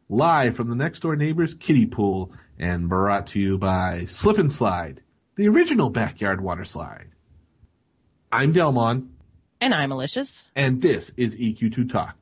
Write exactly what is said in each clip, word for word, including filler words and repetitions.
live from the next door neighbor's kiddie pool, and brought to you by Slip and Slide, the original backyard water slide. I'm Delmon. And I'm Malicious. And this is E Q two Talk.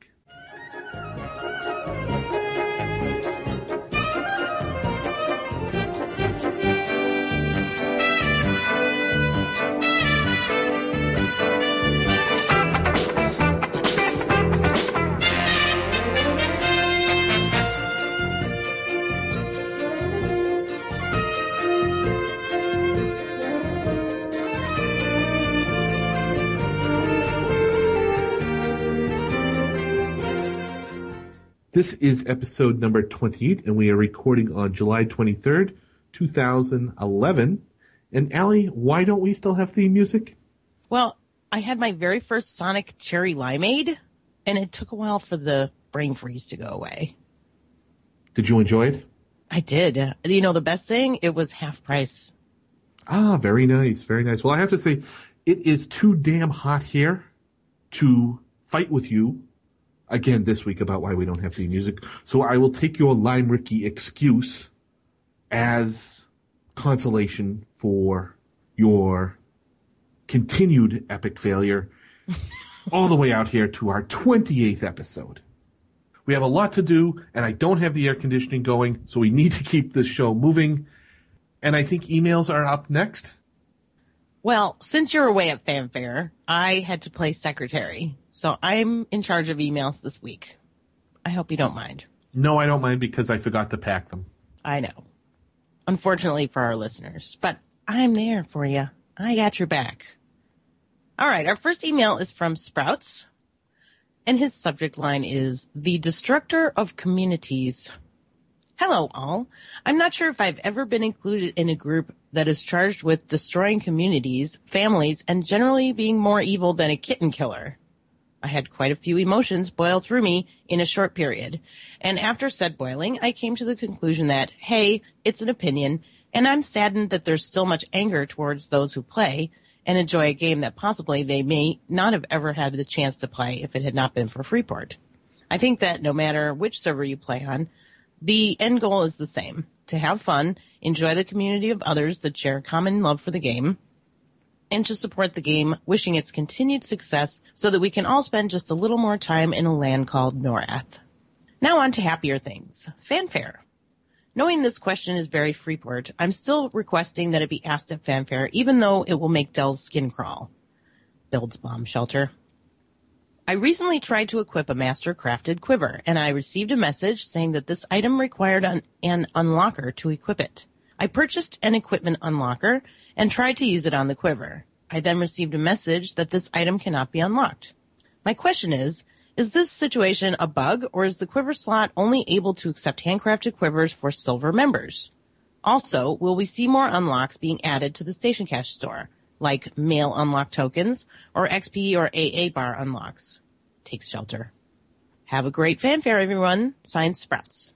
This is episode number twenty-eight, and we are recording on July twenty-third, two thousand eleven. And Allie, why don't we still have theme music? Well, I had my very first Sonic Cherry Limeade, and it took a while for the brain freeze to go away. Did you enjoy it? I did. You know, the best thing, it was half price. Ah, very nice, very nice. Well, I have to say, it is too damn hot here to fight with you again this week about why we don't have theme music. So I will take your Lime Ricky excuse as consolation for your continued epic failure all the way out here to our twenty-eighth episode. We have a lot to do, and I don't have the air conditioning going, so we need to keep this show moving. And I think emails are up next. Well, since you're away at Fanfare, I had to play secretary. So I'm in charge of emails this week. I hope you don't mind. No, I don't mind because I forgot to pack them. I know. Unfortunately for our listeners. But I'm there for you. I got your back. All right. Our first email is from Sprouts. And his subject line is, The Destructor of Communities. Hello, all. I'm not sure if I've ever been included in a group that is charged with destroying communities, families, and generally being more evil than a kitten killer. I had quite a few emotions boil through me in a short period. And after said boiling, I came to the conclusion that, hey, it's an opinion, and I'm saddened that there's still much anger towards those who play and enjoy a game that possibly they may not have ever had the chance to play if it had not been for Freeport. I think that no matter which server you play on, the end goal is the same, to have fun, enjoy the community of others that share a common love for the game, and to support the game, wishing its continued success so that we can all spend just a little more time in a land called Norath. Now on to happier things. Fanfare. Knowing this question is very Freeport, I'm still requesting that it be asked at Fanfare, even though it will make Dell's skin crawl. Builds bomb shelter. I recently tried to equip a master-crafted quiver, and I received a message saying that this item required an, an unlocker to equip it. I purchased an equipment unlocker and tried to use it on the quiver. I then received a message that this item cannot be unlocked. My question is, is this situation a bug, or is the quiver slot only able to accept handcrafted quivers for silver members? Also, will we see more unlocks being added to the Station Cash store, like mail unlock tokens or X P or A A bar unlocks? Takes shelter. Have a great Fanfare, everyone. Signed, Sprouts.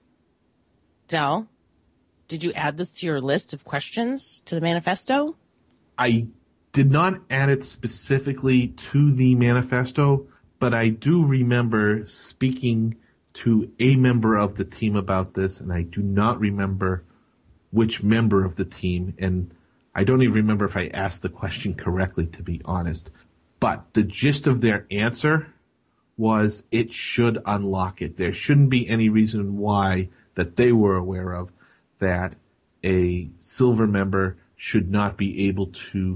Del, did you add this to your list of questions to the manifesto? I did not add it specifically to the manifesto, but I do remember speaking to a member of the team about this, and I do not remember which member of the team, and I don't even remember if I asked the question correctly, to be honest. But the gist of their answer was it should unlock it. There shouldn't be any reason why that they were aware of that a silver member should not be able to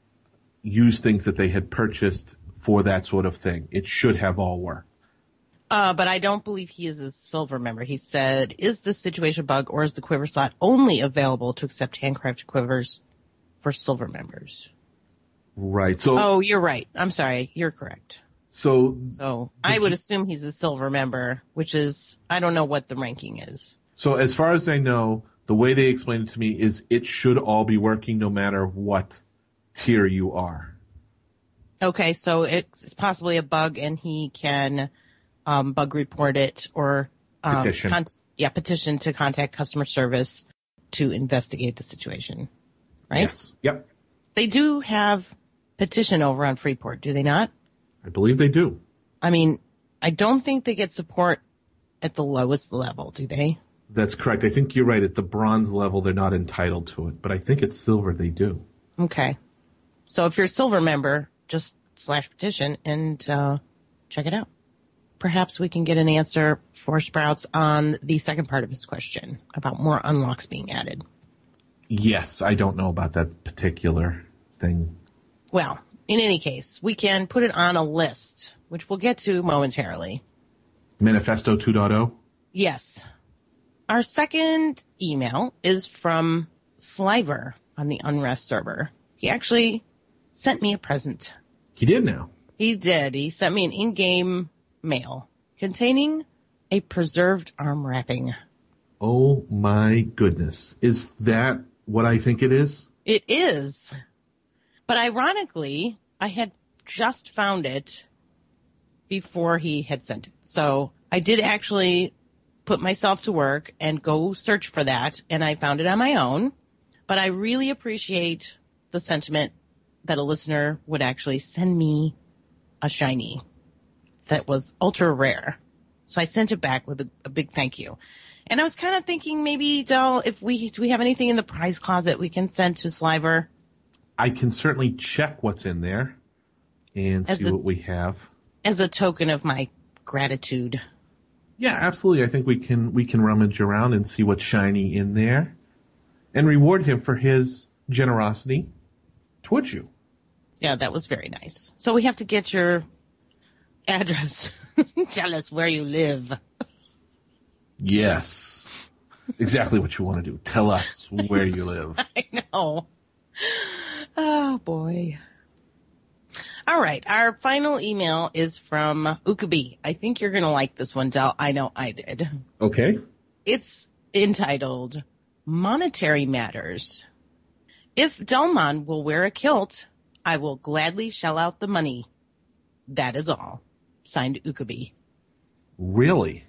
use things that they had purchased for that sort of thing. It should have all worked. Uh, but I don't believe he is a silver member. He said, is this situation a bug, or is the quiver slot only available to accept handcrafted quivers for silver members? Right. So. Oh, you're right. I'm sorry. You're correct. So. So I would assume he's a silver member, which is, I don't know what the ranking is. So as far as I know, the way they explained it to me is it should all be working no matter what tier you are. Okay, so it's possibly a bug, and he can um, bug report it or um, petition. Con- yeah, petition to contact customer service to investigate the situation, right? Yes. Yep. They do have petition over on Freeport, do they not? I believe they do. I mean, I don't think they get support at the lowest level, do they? That's correct. I think you're right. At the bronze level, they're not entitled to it. But I think at silver, they do. Okay. So if you're a silver member, just slash petition and uh, check it out. Perhaps we can get an answer for Sprouts on the second part of his question about more unlocks being added. Yes, I don't know about that particular thing. Well, in any case, we can put it on a list, which we'll get to momentarily. Manifesto two point oh? Yes. Our second email is from Sliver on the Unrest server. He actually sent me a present. He did now? He did. He sent me an in-game mail containing a preserved arm wrapping. Oh my goodness. Is that what I think it is? It is. But ironically, I had just found it before he had sent it. So I did actually put myself to work and go search for that, and I found it on my own. But I really appreciate the sentiment that a listener would actually send me a shiny that was ultra rare. So I sent it back with a, a big thank you. And I was kind of thinking maybe, Del, if we do we have anything in the prize closet we can send to Sliver? I can certainly check what's in there and As see a- what we have. As a token of my gratitude. Yeah, absolutely. I think we can we can rummage around and see what's shiny in there and reward him for his generosity towards you. Yeah, that was very nice. So we have to get your address. Tell us where you live. Yes. Exactly what you want to do. Tell us where you live. I know. Oh, boy. All right. Our final email is from Ukubi. I think you're going to like this one, Del. I know I did. Okay. It's entitled Monetary Matters. If Delmon will wear a kilt, I will gladly shell out the money. That is all. Signed, Ukubi. Really?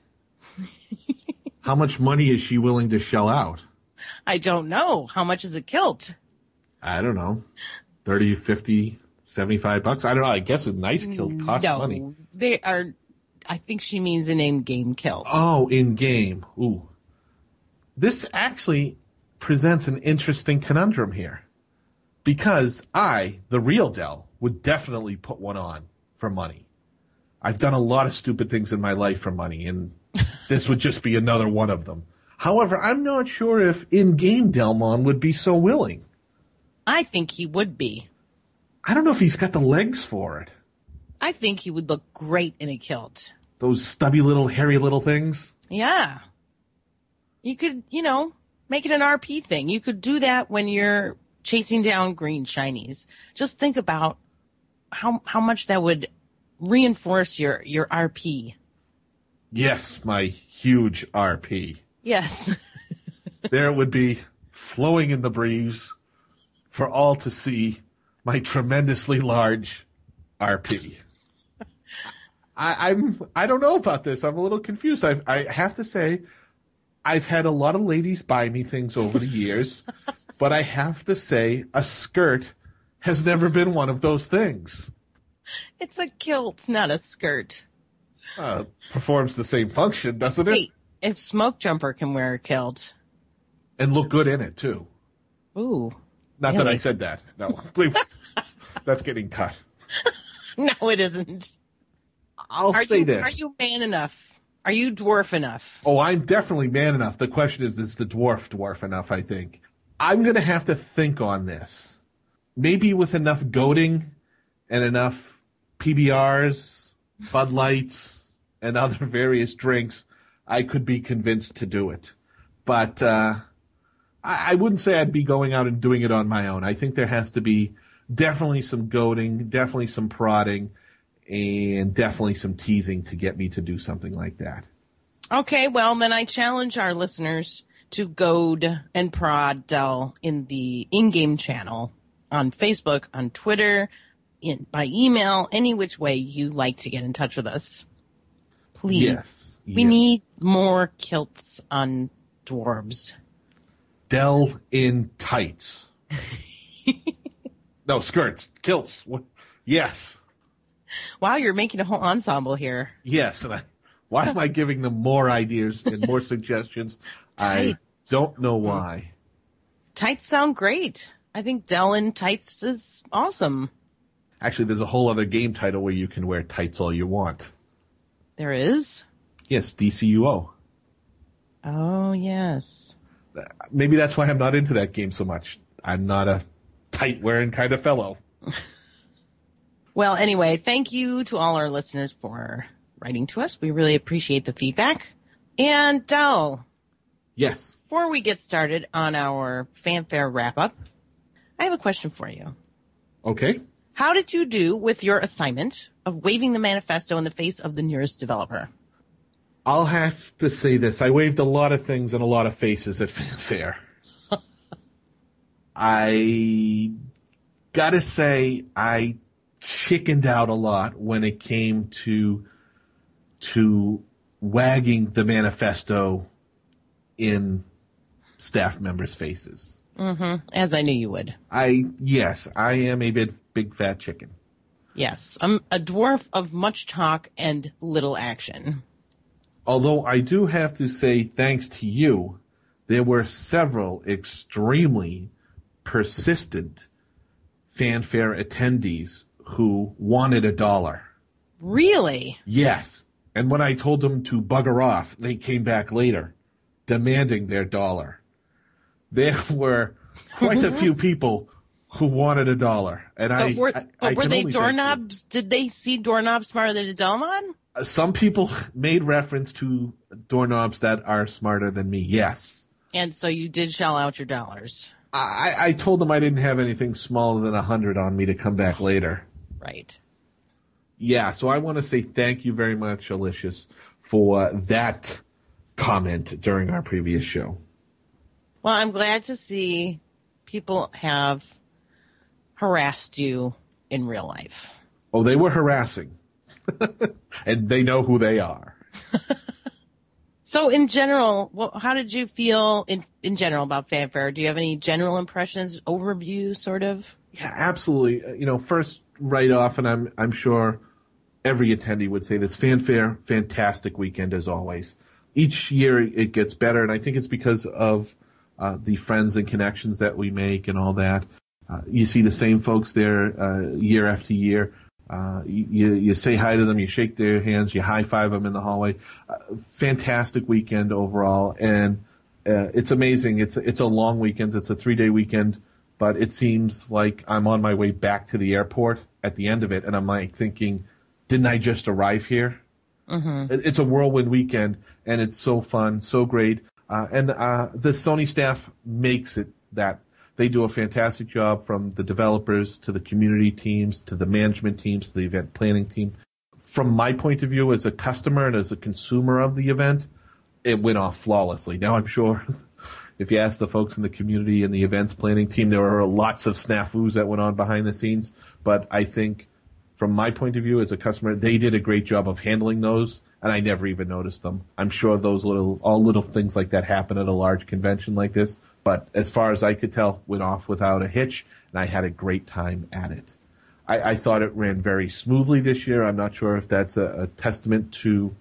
How much money is she willing to shell out? I don't know. How much is a kilt? I don't know. thirty, fifty, seventy-five bucks? I don't know. I guess a nice kilt costs no, money. They are, I think she means an in-game kilt. Oh, in game. Ooh. This actually presents an interesting conundrum here. Because I, the real Del, would definitely put one on for money. I've done a lot of stupid things in my life for money, and this would just be another one of them. However, I'm not sure if in-game Delmon would be so willing. I think he would be. I don't know if he's got the legs for it. I think he would look great in a kilt. Those stubby little, hairy little things. Yeah. You could, you know, make it an R P thing. You could do that when you're chasing down green shinies. Just think about how how much that would reinforce your, your R P. Yes, my huge R P. Yes. There it would be, flowing in the breeze, for all to see, my tremendously large R P. I, I'm I don't know about this. I'm a little confused. I I have to say, I've had a lot of ladies buy me things over the years, but I have to say, a skirt has never been one of those things. It's a kilt, not a skirt. Uh, performs the same function, doesn't it? Wait, if Smoke Jumper can wear a kilt. And look good in it too. Ooh. Not that Really? I said that. No, that's getting cut. No, it isn't. I'll Are say you, this. Are you man enough? Are you dwarf enough? Oh, I'm definitely man enough. The question is, is the dwarf dwarf enough, I think. I'm going to have to think on this. Maybe with enough goading and enough P B Rs, Bud Lights, and other various drinks, I could be convinced to do it. But uh, I, I wouldn't say I'd be going out and doing it on my own. I think there has to be definitely some goading, definitely some prodding, and definitely some teasing to get me to do something like that. Okay, well, then I challenge our listeners to goad and prod Del in the in-game channel on Facebook, on Twitter, in by email, any which way you like to get in touch with us. Please. Yes. We yes. need more kilts on dwarves. Del in tights. No, skirts, kilts. What? Yes. Wow, you're making a whole ensemble here. Yes, and I Why am I giving them more ideas and more suggestions? I Tights. don't know why. Tights sound great. I think Dell in tights is awesome. Actually, there's a whole other game title where you can wear tights all you want. There is? Yes, D C U O. Oh, yes. Maybe that's why I'm not into that game so much. I'm not a tight-wearing kind of fellow. Well, anyway, thank you to all our listeners for writing to us. We really appreciate the feedback. And, Dell. Yes. Before we get started on our fanfare wrap-up, I have a question for you. Okay. How did you do with your assignment of waving the manifesto in the face of the nearest developer? I'll have to say this. I waved a lot of things and a lot of faces at fanfare. I gotta say, I chickened out a lot when it came to to wagging the manifesto in staff members' faces. Mm-hmm. As I knew you would. I yes, I am a big big fat chicken. Yes, I'm a dwarf of much talk and little action. Although I do have to say, thanks to you, there were several extremely persistent fanfare attendees who wanted a dollar. Really? Yes. And when I told them to bugger off, they came back later, demanding their dollar. There were quite a few people who wanted a dollar. And I, But were, I, but I were can they only thank you. doorknobs? Did they see doorknobs smarter than a Delmon? Some people made reference to doorknobs that are smarter than me, yes. And so you did shell out your dollars. I, I told them I didn't have anything smaller than a hundred on me to come back later. Right. Yeah, so I want to say thank you very much, Alicious, for that comment during our previous show. Well, I'm glad to see people have harassed you in real life. Oh, they were harassing. And they know who they are. So in general, well, how did you feel in, in general about fanfare? Do you have any general impressions, overview, sort of? Yeah, absolutely. Uh, You know, first, right off, and I'm I'm sure every attendee would say this, fanfare, fantastic weekend as always. Each year it gets better, and I think it's because of uh, the friends and connections that we make and all that. Uh, you see the same folks there uh, year after year. Uh, you, you say hi to them, you shake their hands, you high five them in the hallway. Uh, fantastic weekend overall, and uh, it's amazing. It's it's a long weekend. It's a three day weekend, but it seems like I'm on my way back to the airport at the end of it, and I'm like thinking, didn't I just arrive here? Mm-hmm. It, it's a whirlwind weekend, and it's so fun, so great, uh, and uh, the Sony staff makes it that. They do a fantastic job, from the developers to the community teams to the management teams to the event planning team. From my point of view as a customer and as a consumer of the event, it went off flawlessly. Now, I'm sure if you ask the folks in the community and the events planning team, there were lots of snafus that went on behind the scenes. But I think from my point of view as a customer, they did a great job of handling those, and I never even noticed them. I'm sure those little, all little things like that happen at a large convention like this. But as far as I could tell, went off without a hitch, and I had a great time at it. I, I thought it ran very smoothly this year. I'm not sure if that's a, a testament to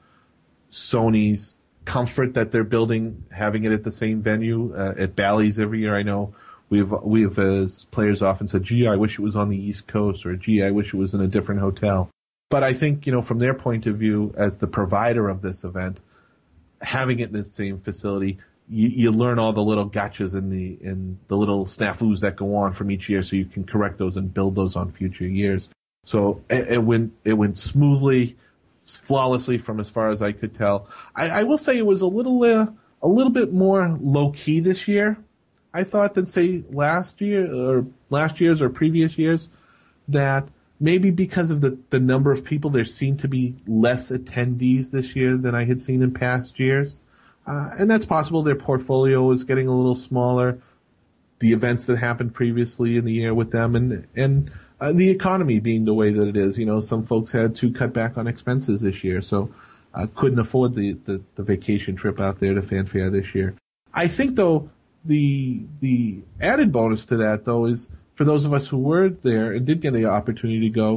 Sony's comfort that they're building, having it at the same venue uh, at Bally's every year. I know we've we've as players often said, "Gee, I wish it was on the East Coast," or "Gee, I wish it was in a different hotel." But I think, you know, from their point of view as the provider of this event, having it in the same facility, You, you learn all the little gotchas and the and the little snafus that go on from each year, so you can correct those and build those on future years. So it, it went it went smoothly, flawlessly from as far as I could tell. I, I will say it was a little uh, a little bit more low key this year, I thought, than say last year or last year's or previous years. That maybe because of the the number of people, there seemed to be less attendees this year than I had seen in past years. Uh, and that's possible. Their portfolio is getting a little smaller. The events that happened previously in the year with them, and and uh, the economy being the way that it is. You know, some folks had to cut back on expenses this year, so uh, couldn't afford the, the, the vacation trip out there to fanfare this year. I think, though, the the added bonus to that, though, is for those of us who were there and did get the opportunity to go,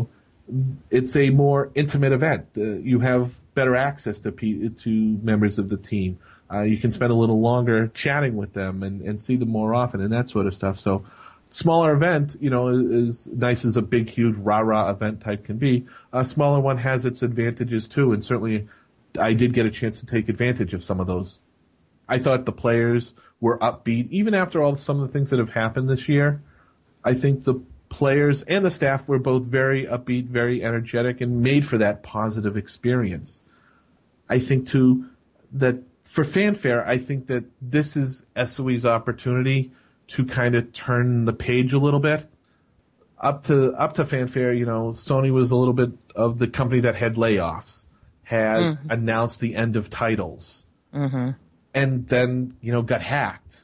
it's a more intimate event. Uh, you have better access to pe- to members of the team. Uh, you can spend a little longer chatting with them and, and see them more often and that sort of stuff. So, smaller event, you know, as nice as a big, huge, rah-rah event type can be, a smaller one has its advantages too. And certainly, I did get a chance to take advantage of some of those. I thought the players were upbeat, even after all some of the things that have happened this year. I think the players and the staff were both very upbeat, very energetic, and made for that positive experience. I think too that for Fanfare, I think that this is S O E's opportunity to kind of turn the page a little bit. Up to up to Fanfare, you know, Sony was a little bit of the company that had layoffs, has mm-hmm. announced the end of titles, mm-hmm. and then, you know, got hacked.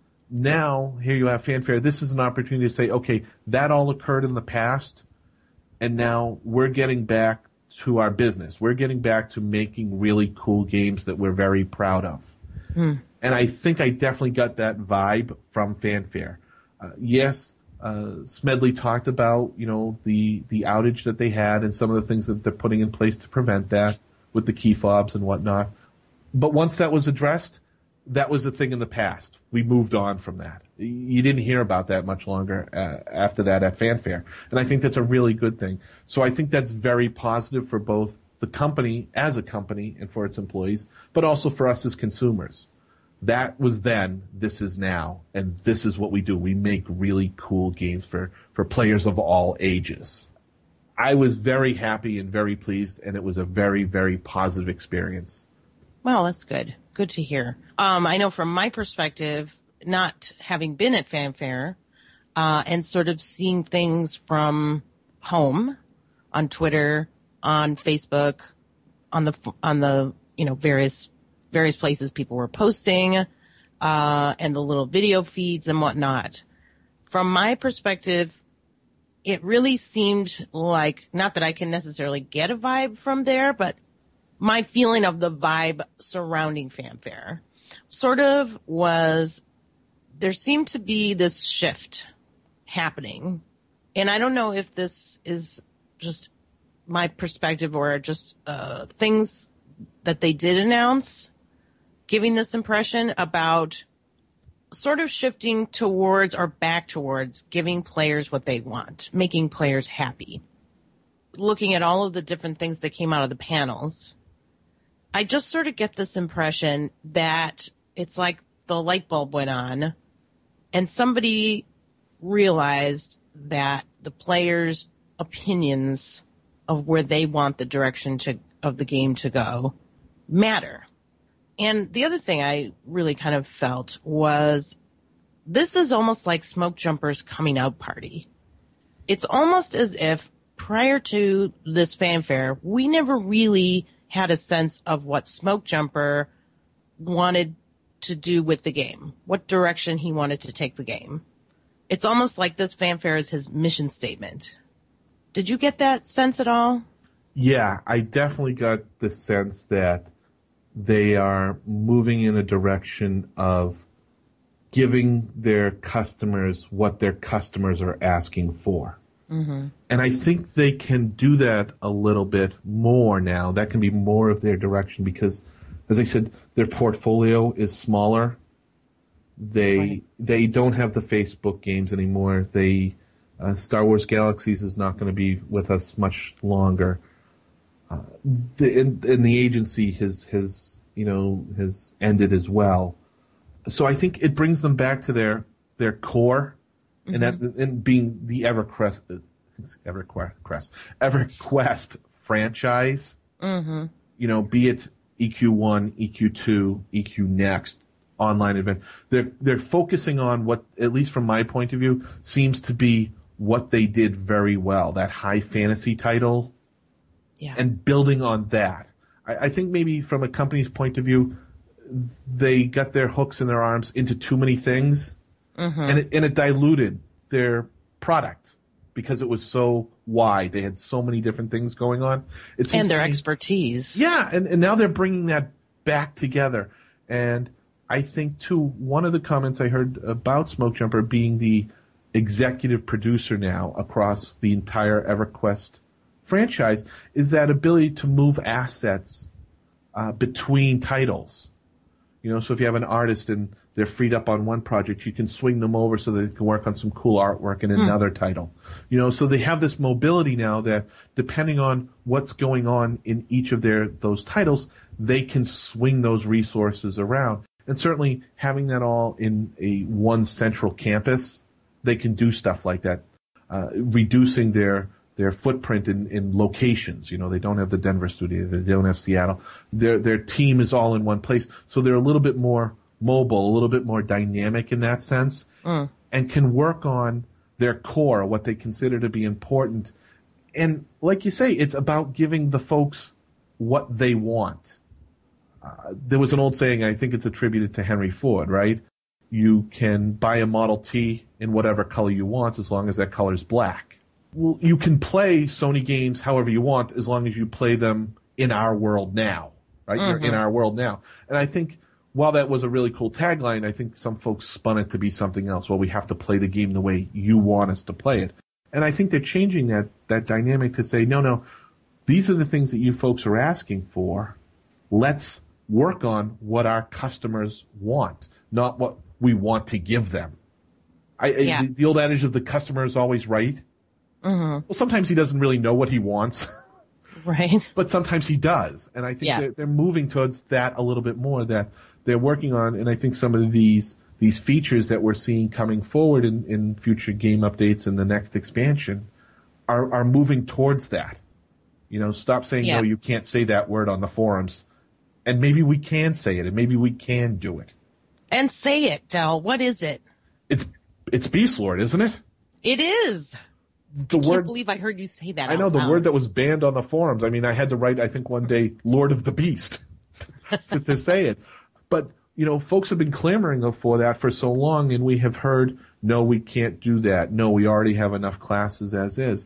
Now, here you have Fanfare. This is an opportunity to say, okay, that all occurred in the past, and now we're getting back to our business. We're getting back to making really cool games that we're very proud of. Mm. And I think I definitely got that vibe from Fanfare. Uh, yes, uh, Smedley talked about, you know, the, the outage that they had and some of the things that they're putting in place to prevent that with the key fobs and whatnot. But once that was addressed, that was a thing in the past. We moved on from that. You didn't hear about that much longer uh, after that at Fanfare. And I think that's a really good thing. So I think that's very positive for both the company as a company and for its employees, but also for us as consumers. That was then, this is now, and this is what we do. We make really cool games for, for players of all ages. I was very happy and very pleased, and it was a very, very positive experience. Well, that's good. Good to hear. Um, I know from my perspective, not having been at Fanfare uh, and sort of seeing things from home on Twitter, on Facebook, on the on the you know various various places people were posting, uh, and the little video feeds and whatnot. From my perspective, it really seemed like, not that I can necessarily get a vibe from there, but my feeling of the vibe surrounding Fanfare sort of was, there seemed to be this shift happening. And I don't know if this is just my perspective or just uh, things that they did announce giving this impression about sort of shifting towards or back towards giving players what they want, making players happy. Looking at all of the different things that came out of the panels, I just sort of get this impression that it's like the light bulb went on and somebody realized that the players' opinions of where they want the direction to, of the game to go matter. And the other thing I really kind of felt was this is almost like Smoke Jumper's coming out party. It's almost as if prior to this Fanfare, we never really had a sense of what Smoke Jumper wanted to do with the game, what direction he wanted to take the game. It's almost like this Fanfare is his mission statement. Did you get that sense at all? Yeah, I definitely got the sense that they are moving in a direction of giving their customers what their customers are asking for. Mm-hmm. And I think they can do that a little bit more now. That can be more of their direction because, as I said, their portfolio is smaller. They right. they don't have the Facebook games anymore. They uh, Star Wars Galaxies is not going to be with us much longer. Uh, the, and, and the agency has has you know has ended as well. So I think it brings them back to their their core, mm-hmm. and that and being the EverQuest EverQuest EverQuest franchise. Mm-hmm. You know, be it E Q one, E Q two, E Q Next, online event. They're they're focusing on what, at least from my point of view, seems to be what they did very well. That high fantasy title. Yeah. And building on that. I, I think maybe from a company's point of view, they got their hooks in their arms into too many things, mm-hmm. and, it, and it diluted their product because it was so wide. They had so many different things going on. It seems and their to me, expertise. Yeah, and, and now they're bringing that back together. And I think, too, one of the comments I heard about Smoke Jumper being the executive producer now across the entire EverQuest franchise is that ability to move assets uh, between titles. You know, so if you have an artist and they're freed up on one project, you can swing them over so that they can work on some cool artwork in another mm. title. You know, so they have this mobility now that depending on what's going on in each of their those titles, they can swing those resources around. And certainly having that all in a one central campus, they can do stuff like that, uh, reducing their their footprint in, in locations. You know, they don't have the Denver studio, they don't have Seattle. Their their team is all in one place, so they're a little bit more mobile, a little bit more dynamic in that sense, mm. and can work on their core, what they consider to be important. And like you say, it's about giving the folks what they want. Uh, there was an old saying, I think it's attributed to Henry Ford, right? You can buy a Model T in whatever color you want as long as that color is black. Well, you can play Sony games however you want as long as you play them in our world now, right? Mm-hmm. You're in our world now. And I think while that was a really cool tagline, I think some folks spun it to be something else. Well, we have to play the game the way you want us to play it. And I think they're changing that, that dynamic to say, no, no, these are the things that you folks are asking for. Let's work on what our customers want, not what we want to give them. I, yeah. I, the, the old adage of the customer is always right. Mm-hmm. Well, sometimes he doesn't really know what he wants. Right. But sometimes he does. And I think yeah. they're, they're moving towards that a little bit more, that they're working on. And I think some of these these features that we're seeing coming forward in, in future game updates and the next expansion are, are moving towards that. You know, stop saying, yeah. no, you can't say that word on the forums. And maybe we can say it, and maybe we can do it. And say it, Del. What is it? It's it's Beastlord, isn't it? It is. The I word, can't believe I heard you say that. I know out the loud. word that was banned on the forums. I mean, I had to write, I think, one day, Lord of the Beast to, to say it. But, you know, folks have been clamoring for that for so long, and we have heard, no, we can't do that. No, we already have enough classes as is.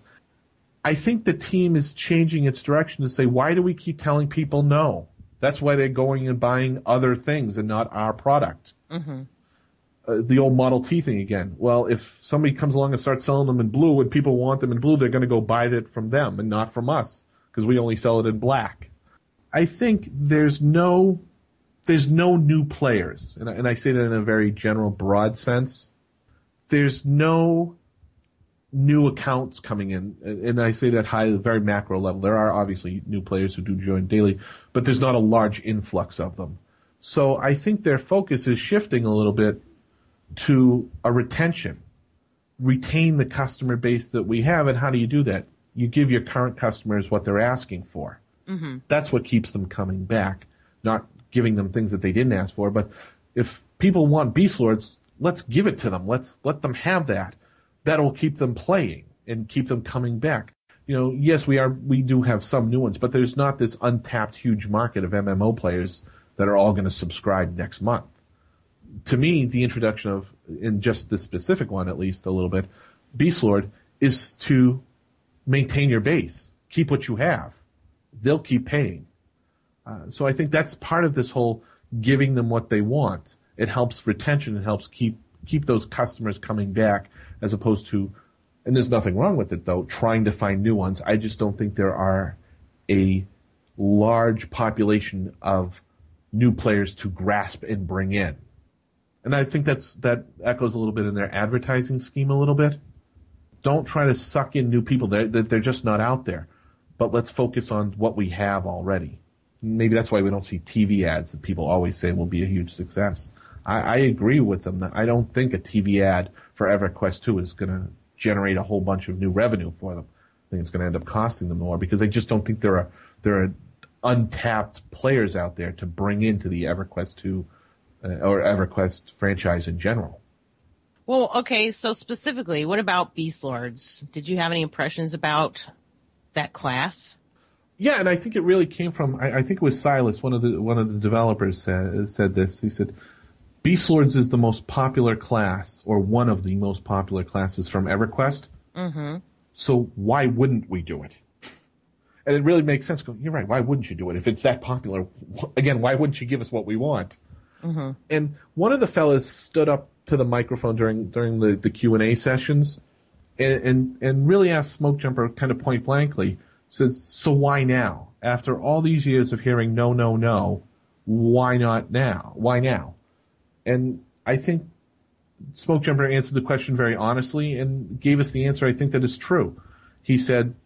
I think the team is changing its direction to say, why do we keep telling people no? That's why they're going and buying other things and not our product. Mm-hmm. Uh, the old Model T thing again. Well, if somebody comes along and starts selling them in blue and people want them in blue, they're going to go buy it from them and not from us because we only sell it in black. I think there's no there's no new players, and I, and I say that in a very general, broad sense. There's no new accounts coming in, and I say that high, very macro level. There are obviously new players who do join daily, but there's not a large influx of them. So I think their focus is shifting a little bit to a retention. Retain the customer base that we have, and how do you do that? You give your current customers what they're asking for. Mm-hmm. That's what keeps them coming back, not giving them things that they didn't ask for. But if people want Beastlords, let's give it to them. Let's let them have that. That'll keep them playing and keep them coming back. You know, yes, we are we do have some new ones, but there's not this untapped huge market of M M O players that are all going to subscribe next month. To me, the introduction of, in just this specific one at least a little bit, Beastlord, is to maintain your base. Keep what you have. They'll keep paying. Uh, so I think that's part of this whole giving them what they want. It helps retention. It helps keep keep those customers coming back, as opposed to, and there's nothing wrong with it though, trying to find new ones. I just don't think there are a large population of new players to grasp and bring in. And I think that's that echoes a little bit in their advertising scheme a little bit. Don't try to suck in new people. They're, they're just not out there. But let's focus on what we have already. Maybe that's why we don't see T V ads that people always say will be a huge success. I, I agree with them that I don't think a T V ad for EverQuest two is going to generate a whole bunch of new revenue for them. I think it's going to end up costing them more because I just don't think there are there are untapped players out there to bring into the EverQuest two uh, or EverQuest franchise in general. Well, okay, so specifically, what about Beastlords? Did you have any impressions about that class? Yeah, and I think it really came from, I, I think it was Silas, one of the one of the developers said, said this. He said, Beastlords is the most popular class, or one of the most popular classes from EverQuest. Mm-hmm. So why wouldn't we do it? And it really makes sense. You're right, why wouldn't you do it? If it's that popular, again, why wouldn't you give us what we want? Mm-hmm. And one of the fellas stood up to the microphone during during the, the Q and A sessions and, and, and really asked Smokejumper kind of point blankly, Says, so why now? After all these years of hearing no, no, no, why not now? Why now? And I think Smoke Jumper answered the question very honestly and gave us the answer I think that is true. He said,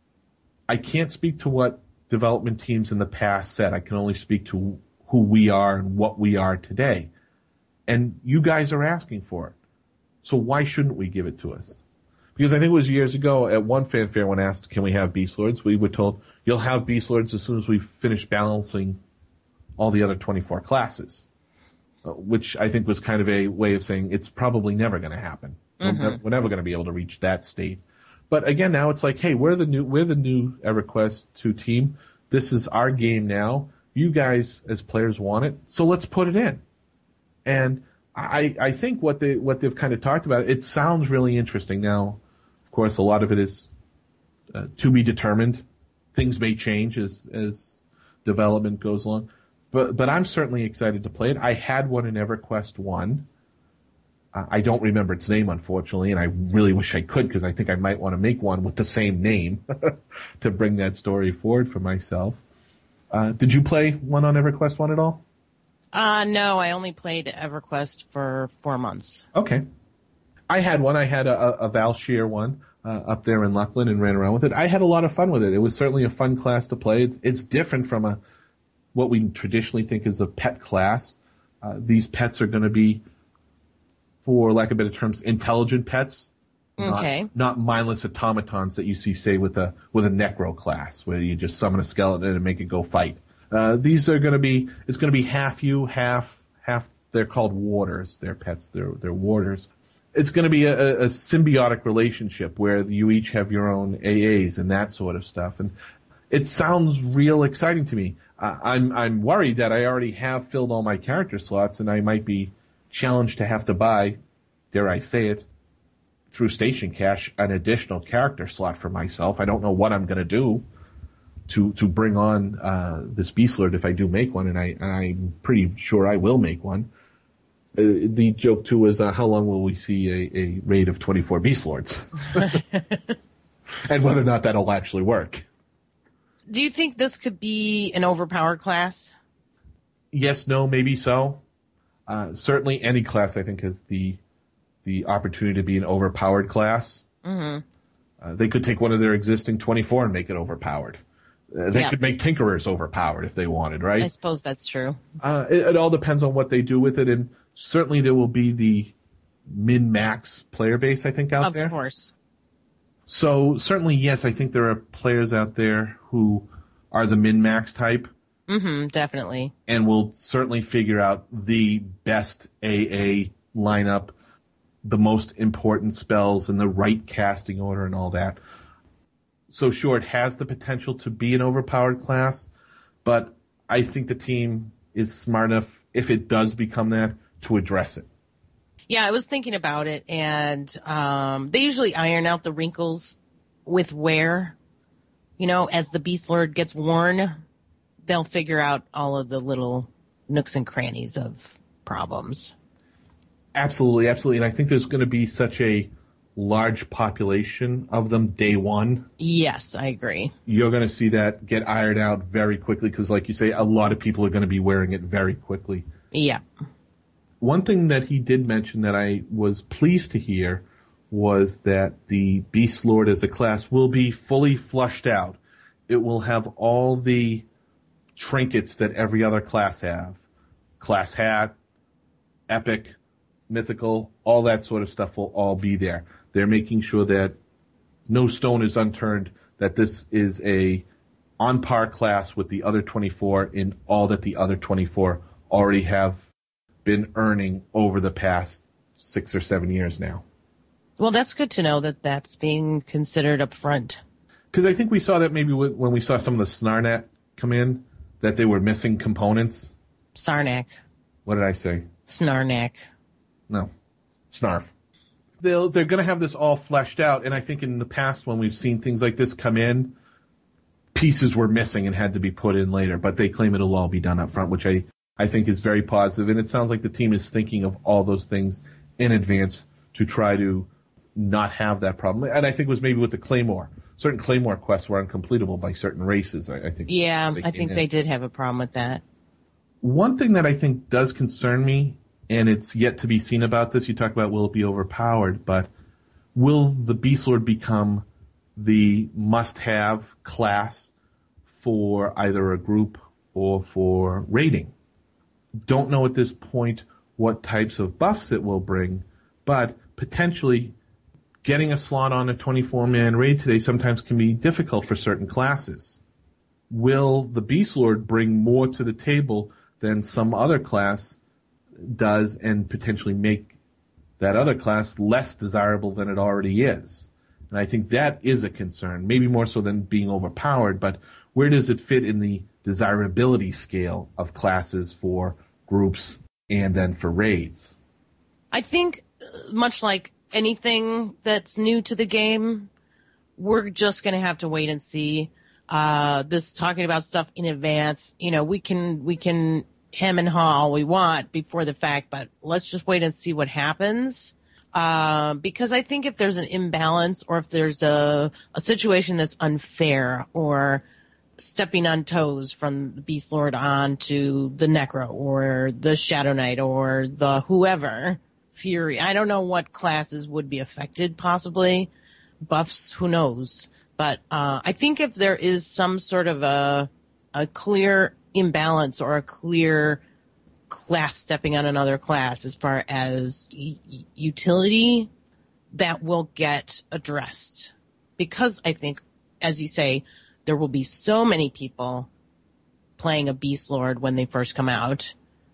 I can't speak to what development teams in the past said. I can only speak to who we are and what we are today. And you guys are asking for it. So why shouldn't we give it to us? Because I think it was years ago at one fanfare when asked, can we have Beast Lords? We were told, you'll have Beast Lords as soon as we finish balancing all the other twenty-four classes, uh, which I think was kind of a way of saying it's probably never going to happen. Mm-hmm. We're, we're never going to be able to reach that state. But again, now it's like, hey, we're the new we're the new EverQuest two team. This is our game now. You guys as players want it, so let's put it in. And I I think what they what they've kind of talked about, it sounds really interesting. Now, of course, a lot of it is uh, to be determined. Things may change as as development goes along. But but I'm certainly excited to play it. I had one in EverQuest one. Uh, I don't remember its name, unfortunately, and I really wish I could because I think I might want to make one with the same name to bring that story forward for myself. Uh, did you play one on EverQuest one at all? Uh, no, I only played EverQuest for four months. Okay. I had one. I had a, a Val'Shir one uh, up there in Luckland and ran around with it. I had a lot of fun with it. It was certainly a fun class to play. It's, it's different from a what we traditionally think is a pet class. Uh, these pets are going to be, for lack of better terms, intelligent pets. Okay. Not, not mindless automatons that you see, say, with a with a Necro class, where you just summon a skeleton and make it go fight. Uh, these are going to be, it's going to be half you, half, half, they're called warders. They're pets, they're, they're warders. It's going to be a, a symbiotic relationship where you each have your own A As and that sort of stuff. And it sounds real exciting to me. Uh, I'm, I'm worried that I already have filled all my character slots and I might be challenged to have to buy, dare I say it, through Station Cash, an additional character slot for myself. I don't know what I'm going to do to to bring on uh, this Beast Lord if I do make one, and I, I'm pretty sure I will make one. Uh, the joke, too, is uh, how long will we see a, a raid of twenty-four Beast Lords? And whether or not that'll actually work. Do you think this could be an overpowered class? Yes, no, maybe so. Uh, certainly any class, I think, has the the opportunity to be an overpowered class. Mm-hmm. Uh, they could take one of their existing twenty-four and make it overpowered. Uh, they yeah. could make Tinkerers overpowered if they wanted, right? I suppose that's true. Uh, it, it all depends on what they do with it, and certainly there will be the min-max player base, I think, out of there. Of course. So certainly, yes, I think there are players out there who are the min-max type. Mm-hmm, definitely. And will certainly figure out the best A A lineup, the most important spells, and the right casting order and all that. So sure, it has the potential to be an overpowered class, but I think the team is smart enough, if it does become that, to address it. Yeah, I was thinking about it, and um, they usually iron out the wrinkles with wear. You know, as the Beast Lord gets worn, they'll figure out all of the little nooks and crannies of problems. Absolutely, absolutely. And I think there's going to be such a large population of them day one. Yes, I agree. You're going to see that get ironed out very quickly because, like you say, a lot of people are going to be wearing it very quickly. Yeah. One thing that he did mention that I was pleased to hear was that the Beast Lord as a class will be fully flushed out. It will have all the trinkets that every other class have. Class hat, epic, mythical, all that sort of stuff will all be there. They're making sure that no stone is unturned, that this is a on-par class with the other twenty-four in all that the other twenty-four already have been earning over the past six or seven years now. Well, that's good to know that that's being considered up front. Because I think we saw that maybe when we saw some of the Snarnak come in, that they were missing components. Sarnak. What did I say? Snarnak. No. Snarf. They'll, they're going to have this all fleshed out, and I think in the past when we've seen things like this come in, pieces were missing and had to be put in later, but they claim it'll all be done up front, which I, I think is very positive, and it sounds like the team is thinking of all those things in advance to try to not have that problem. And I think it was maybe with the Claymore, certain Claymore quests were uncompletable by certain races. I, I think. Yeah, I think in. they did have a problem with that. One thing that I think does concern me, and it's yet to be seen about this. You talk about will it be overpowered, but will the Beast Lord become the must-have class for either a group or for raiding? Don't know at this point what types of buffs it will bring, but potentially getting a slot on a twenty-four man raid today sometimes can be difficult for certain classes. Will the Beast Lord bring more to the table than some other class does and potentially make that other class less desirable than it already is? And I think that is a concern, maybe more so than being overpowered, but where does it fit in the desirability scale of classes for groups and then for raids? I think, much like anything that's new to the game, we're just going to have to wait and see. Uh, this talking about stuff in advance, you know, we can, we can hem and haw all we want before the fact, but let's just wait and see what happens. Uh, because I think if there's an imbalance or if there's a, a situation that's unfair or stepping on toes from the Beast Lord on to the Necro or the Shadow Knight or the whoever, Fury, I don't know what classes would be affected possibly. Buffs, who knows? But uh, I think if there is some sort of a a clear imbalance or a clear class stepping on another class as far as y- utility, that will get addressed. Because I think, as you say, there will be so many people playing a Beast Lord when they first come out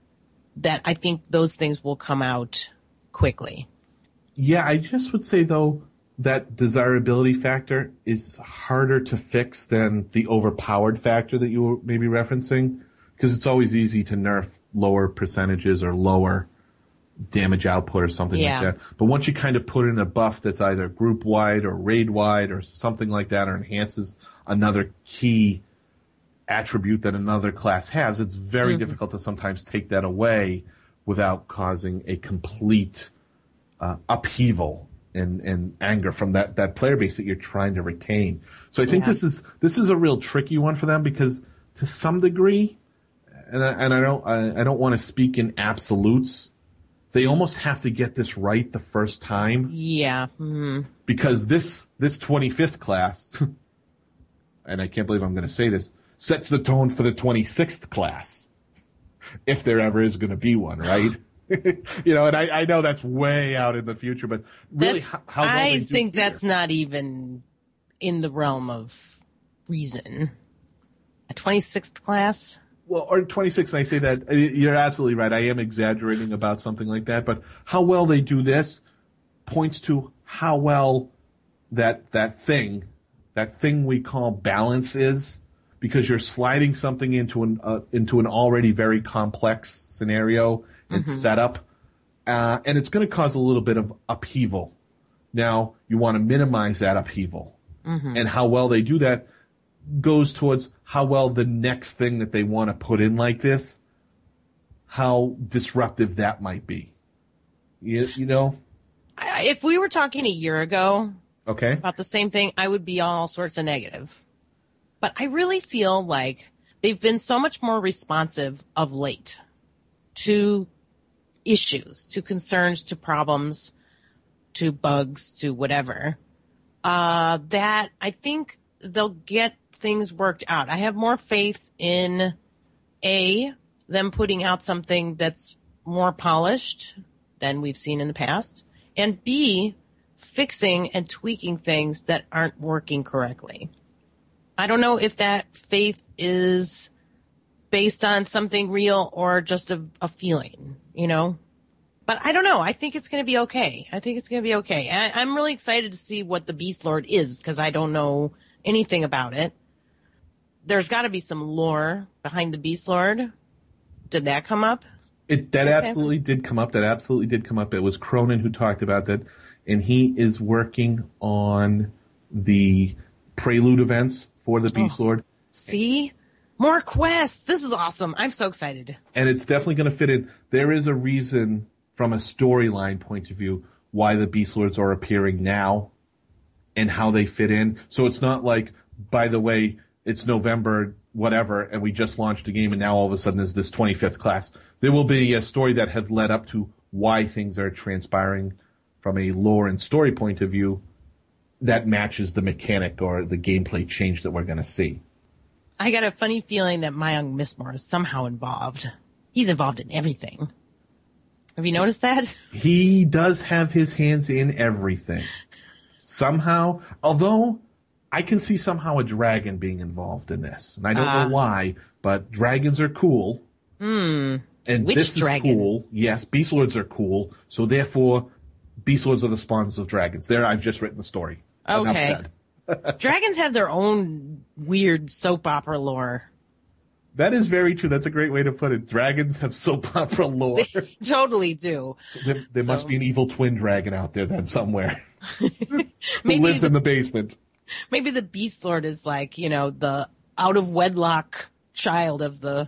that I think those things will come out quickly. Yeah, I just would say, though, that desirability factor is harder to fix than the overpowered factor that you were maybe referencing, because it's always easy to nerf lower percentages or lower damage output or something yeah. like that. But once you kind of put in a buff that's either group-wide or raid-wide or something like that, or enhances another key attribute that another class has, it's very mm-hmm. difficult to sometimes take that away without causing a complete uh, upheaval and, and anger from that, that player base that you're trying to retain. So I think yeah. this is this is a real tricky one for them, because to some degree, and I, and I don't I, I don't want to speak in absolutes, they almost have to get this right the first time. Yeah. Mm-hmm. Because this this twenty-fifth class, and I can't believe I'm going to say this, sets the tone for the twenty-sixth class, if there ever is going to be one, right? You know, and I, I know that's way out in the future, but really, that's, how, how well I they do think here. That's not even in the realm of reason. A twenty-sixth class? Well, or twenty-six, and I say that, you're absolutely right. I am exaggerating about something like that, but how well they do this points to how well that that thing, that thing we call balance is, because you're sliding something into an uh, into an already very complex scenario and mm-hmm. setup, uh, and it's going to cause a little bit of upheaval. Now, you want to minimize that upheaval, mm-hmm. and how well they do that goes towards how well the next thing that they want to put in like this, how disruptive that might be. You, you know? If we were talking a year ago okay. about the same thing, I would be all sorts of negative. But I really feel like they've been so much more responsive of late to issues, to concerns, to problems, to bugs, to whatever, uh, that I think they'll get things worked out. I have more faith in A, them putting out something that's more polished than we've seen in the past, and B, fixing and tweaking things that aren't working correctly. I don't know if that faith is based on something real or just a, a feeling, you know? But I don't know. I think it's going to be okay. I think it's going to be okay. I, I'm really excited to see what the Beast Lord is, because I don't know anything about it. There's got to be some lore behind the Beast Lord. Did that come up? It That okay. absolutely did come up. That absolutely did come up. It was Cronin who talked about that, and he is working on the Prelude events for the Beast oh, Lord. See? More quests. This is awesome. I'm so excited. And it's definitely going to fit in. There is a reason, from a storyline point of view, why the Beast Lords are appearing now and how they fit in. So it's not like, by the way, it's November, whatever, and we just launched a game and now all of a sudden there's this twenty-fifth class. There will be a story that has led up to why things are transpiring from a lore and story point of view that matches the mechanic or the gameplay change that we're going to see. I got a funny feeling that Myung Mistmore is somehow involved. He's involved in everything. Have you noticed that? He does have his hands in everything. Somehow, although I can see somehow a dragon being involved in this. And I don't uh, know why, but dragons are cool. Hmm. And Which this dragon? is cool. Yes, beast lords are cool. So therefore, beast lords are the spawns of dragons. There, I've just written the story. Okay. Dragons have their own weird soap opera lore. That is very true. That's a great way to put it. Dragons have soap opera lore. They totally do. So there there so. must be an evil twin dragon out there then somewhere who lives the, in the basement. Maybe the Beast Lord is like, you know, the out of wedlock child of the.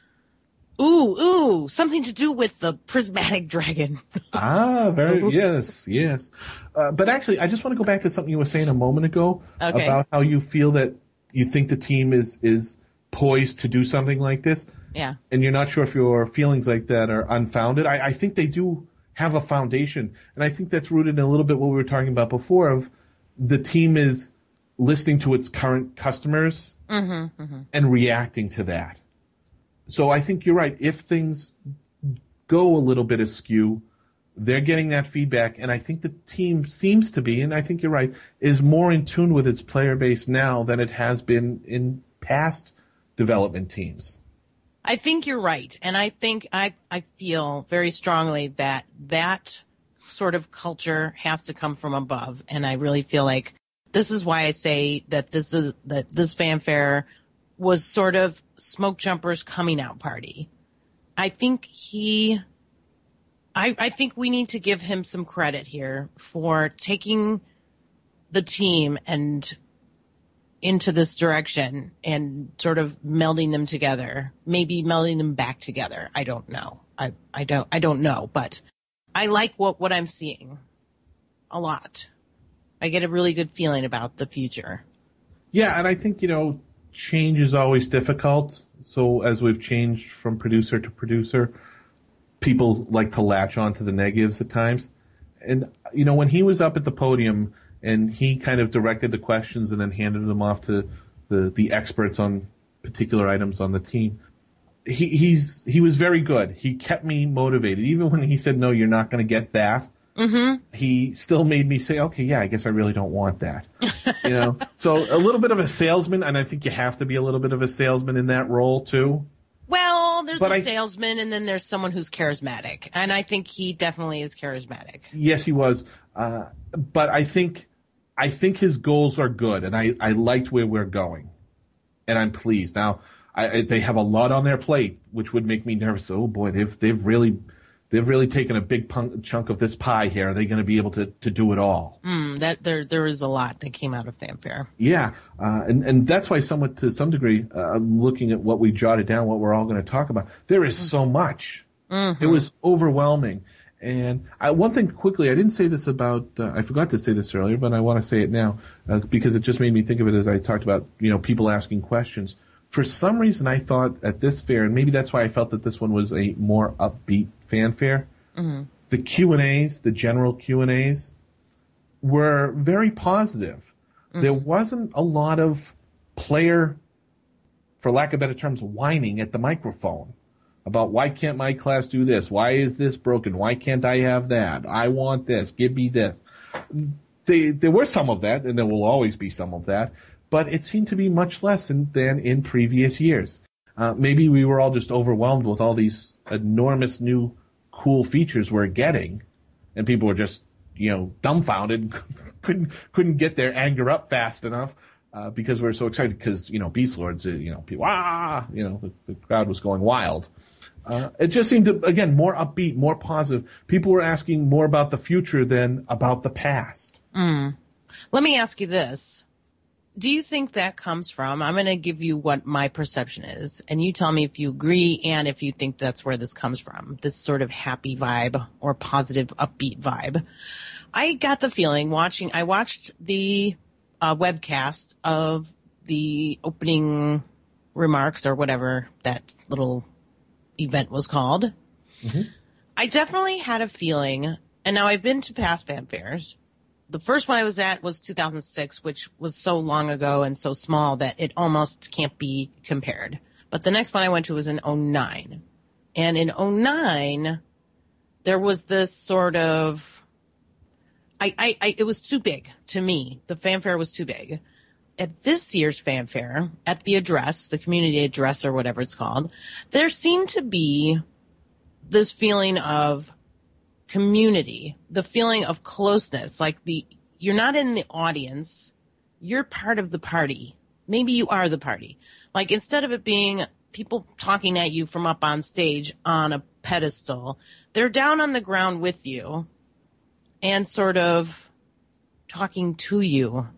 Ooh, ooh, something to do with the prismatic dragon. ah, very, yes, yes. Uh, but actually, I just want to go back to something you were saying a moment ago okay. about how you feel that you think the team is, is poised to do something like this. Yeah. And you're not sure if your feelings like that are unfounded. I, I think they do have a foundation. And I think that's rooted in a little bit what we were talking about before of the team is listening to its current customers mm-hmm, mm-hmm. and reacting to that. So I think you're right. If things go a little bit askew, they're getting that feedback, and I think the team seems to be, and I think you're right, is more in tune with its player base now than it has been in past development teams. I think you're right, and I think I, I feel very strongly that that sort of culture has to come from above, and I really feel like this is why I say that this is that this fanfare was sort of Smoke Jumper's coming out party. I think he, I, I think we need to give him some credit here for taking the team and into this direction and sort of melding them together, maybe melding them back together. I don't know. I, I don't, I don't know, but I like what, what I'm seeing a lot. I get a really good feeling about the future. Yeah. And I think, you know, change is always difficult. So as we've changed from producer to producer, people like to latch on to the negatives at times. And, you know, when he was up at the podium and he kind of directed the questions and then handed them off to the, the experts on particular items on the team, he, he's, he was very good. He kept me motivated. Even when he said, no, you're not going to get that. Mm-hmm. He still made me say, okay, yeah, I guess I really don't want that. You know, so a little bit of a salesman, and I think you have to be a little bit of a salesman in that role too. Well, there's but a I, salesman, and then there's someone who's charismatic, and I think he definitely is charismatic. Yes, he was. Uh, but I think, I think his goals are good, and I, I liked where we're going, and I'm pleased. Now, I, they have a lot on their plate, which would make me nervous. Oh boy, they've they've really. They've really taken a big punk, chunk of this pie here. Are they going to be able to, to do it all? Mm, that there there is a lot that came out of Fanfare. Yeah, uh, and and that's why, somewhat to some degree, uh, I'm looking at what we jotted down, what we're all going to talk about. There is so much. Mm-hmm. It was overwhelming. And I, one thing quickly, I didn't say this about. Uh, I forgot to say this earlier, but I want to say it now uh, because it just made me think of it as I talked about, you know, people asking questions. For some reason, I thought at this fair, and maybe that's why I felt that this one was a more upbeat fanfare, mm-hmm. the Q and A's, the general Q and A's, were very positive. Mm-hmm. There wasn't a lot of player, for lack of better terms, whining at the microphone about why can't my class do this? Why is this broken? Why can't I have that? I want this. Give me this. They, there were some of that, and there will always be some of that. But it seemed to be much less in, than in previous years. Uh, maybe we were all just overwhelmed with all these enormous new cool features we're getting, and people were just, you know, dumbfounded, couldn't couldn't get their anger up fast enough uh, because we were so excited. Because you know, Beast Lords, uh, you know, people, ah, you know, the, the crowd was going wild. Uh, it just seemed to, again, more upbeat, more positive. People were asking more about the future than about the past. Mm. Let me ask you this. do you think that comes from, I'm going to give you what my perception is, and you tell me if you agree and if you think that's where this comes from, this sort of happy vibe or positive, upbeat vibe. I got the feeling watching, I watched the uh, webcast of the opening remarks or whatever that little event was called. Mm-hmm. I definitely had a feeling, and now I've been to past fanfares. The first one I was at was two thousand six, which was so long ago and so small that it almost can't be compared. But the next one I went to was in oh nine. And in oh nine, there was this sort of, I, I, I, it was too big to me. The fanfare was too big. At this year's fanfare, at the address, the community address or whatever it's called, there seemed to be this feeling of community, the feeling of closeness, like the you're not in the audience, you're part of the party. Maybe you are the party. Like instead of it being people talking at you from up on stage on a pedestal, they're down on the ground with you and sort of talking to you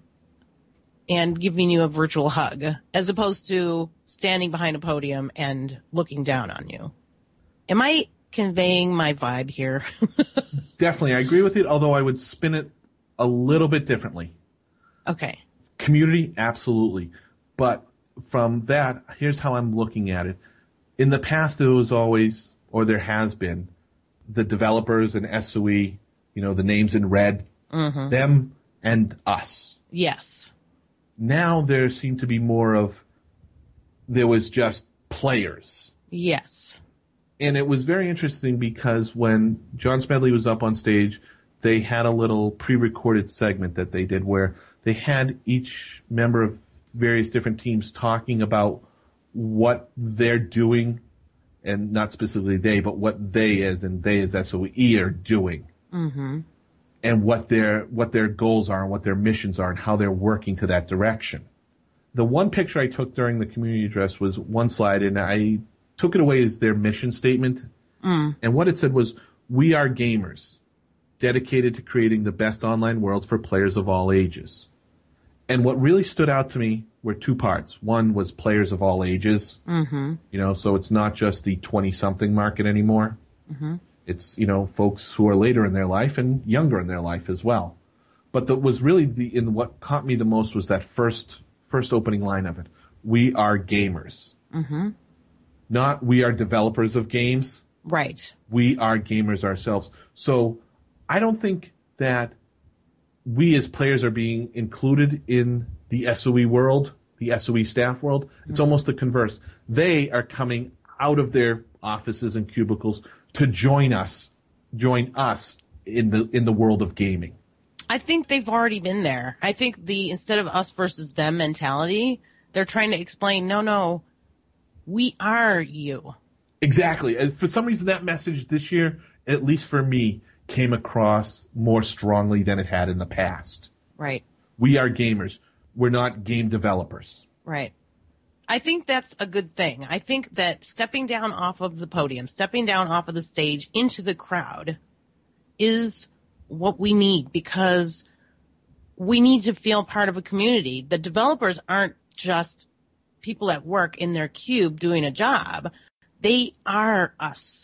and giving you a virtual hug, as opposed to standing behind a podium and looking down on you. Am I conveying my vibe here? Definitely. I agree with it, although I would spin it a little bit differently. Okay. Community, absolutely. But from that, here's how I'm looking at it. In the past, it was always, or there has been, the developers and S O E, you know, the names in red, mm-hmm. them and us. Yes. Now there seemed to be more of, there was just players. Yes. And it was very interesting because when John Smedley was up on stage, they had a little pre-recorded segment that they did where they had each member of various different teams talking about what they're doing, and not specifically they, but what they as and they as S O E are doing. Mm-hmm. And what their what their goals are and what their missions are and how they're working to that direction. The one picture I took during the community address was one slide, and I took it away as their mission statement. Mm. And what it said was, "We are gamers, dedicated to creating the best online worlds for players of all ages." And what really stood out to me were two parts. One was players of all ages. Mm-hmm. You know, so it's not just the twenty-something market anymore. Mm-hmm. It's, you know, folks who are later in their life and younger in their life as well. But that was really the, in what caught me the most was that first first opening line of it. We are gamers. Mm-hmm. Not we are developers of games. Right. We are gamers ourselves. So I don't think that we as players are being included in the S O E world, the S O E staff world. It's mm-hmm. almost the converse. They are coming out of their offices and cubicles to join us, join us in the in the world of gaming. I think they've already been there. I think the instead of us versus them mentality, they're trying to explain, no, no, we are you. Exactly. For some reason, that message this year, at least for me, came across more strongly than it had in the past. Right. We are gamers. We're not game developers. Right. I think that's a good thing. I think that stepping down off of the podium, stepping down off of the stage into the crowd is what we need, because we need to feel part of a community. The developers aren't just people at work in their cube doing a job. They are us.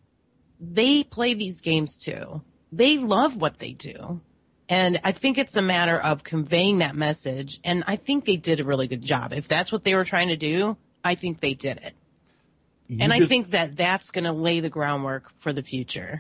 They play these games too. They love what they do. And I think it's a matter of conveying that message. And I think they did a really good job. If that's what they were trying to do, I think they did it. You and just, I think that that's going to lay the groundwork for the future.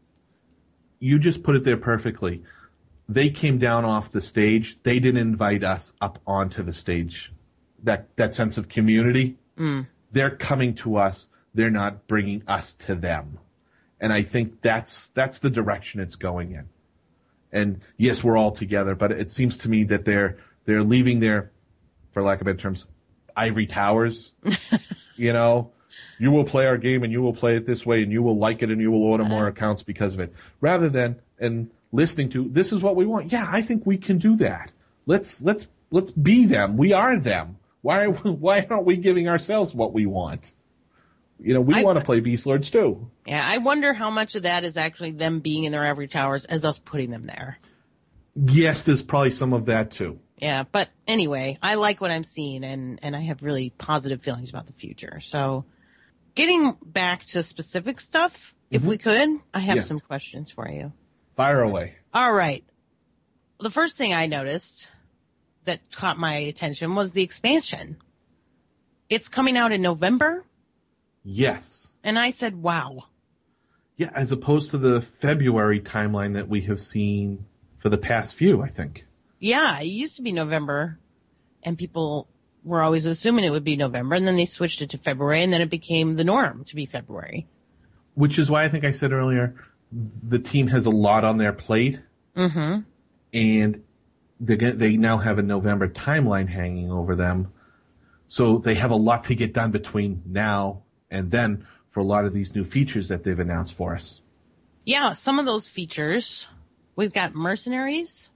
You just put it there perfectly. They came down off the stage. They didn't invite us up onto the stage. That, that sense of community. Mm. They're coming to us. They're not bringing us to them. And I think that's that's the direction it's going in. And yes, we're all together, but it seems to me that they're they're leaving their, for lack of better terms, ivory towers. You know, you will play our game and you will play it this way and you will like it and you will order more accounts because of it. Rather than and listening to, this is what we want. Yeah, I think we can do that. Let's let's let's be them. We are them. Why are we, why aren't we giving ourselves what we want? You know, we I, want to play Beast Lords too. Yeah, I wonder how much of that is actually them being in their ivory towers as us putting them there. Yes, there's probably some of that too. Yeah, but anyway, I like what I'm seeing, and, and I have really positive feelings about the future. So getting back to specific stuff, if Mhm. we could, I have Yes. some questions for you. Fire away. All right. The first thing I noticed that caught my attention was the expansion. It's coming out in November, Yes. and I said, wow. Yeah, as opposed to the February timeline that we have seen for the past few, I think. Yeah, it used to be November, and people were always assuming it would be November, and then they switched it to February, and then it became the norm to be February. Which is why I think I said earlier, the team has a lot on their plate, Mm-hmm. and they they now have a November timeline hanging over them, so they have a lot to get done between now and then for a lot of these new features that they've announced for us. Yeah, some of those features. We've got mercenaries.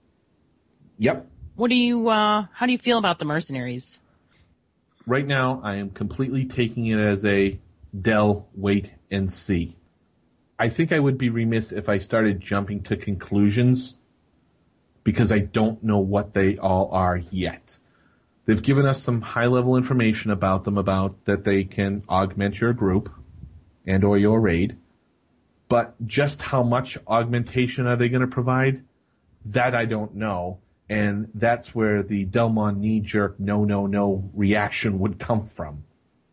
Yep. What do you, uh, how do you feel about the mercenaries? Right now, I am completely taking it as a Dell wait and see. I think I would be remiss if I started jumping to conclusions because I don't know what they all are yet. They've given us some high-level information about them, about that they can augment your group and or your raid. But just how much augmentation are they going to provide? That I don't know. And that's where the Delmon knee-jerk no, no, no reaction would come from.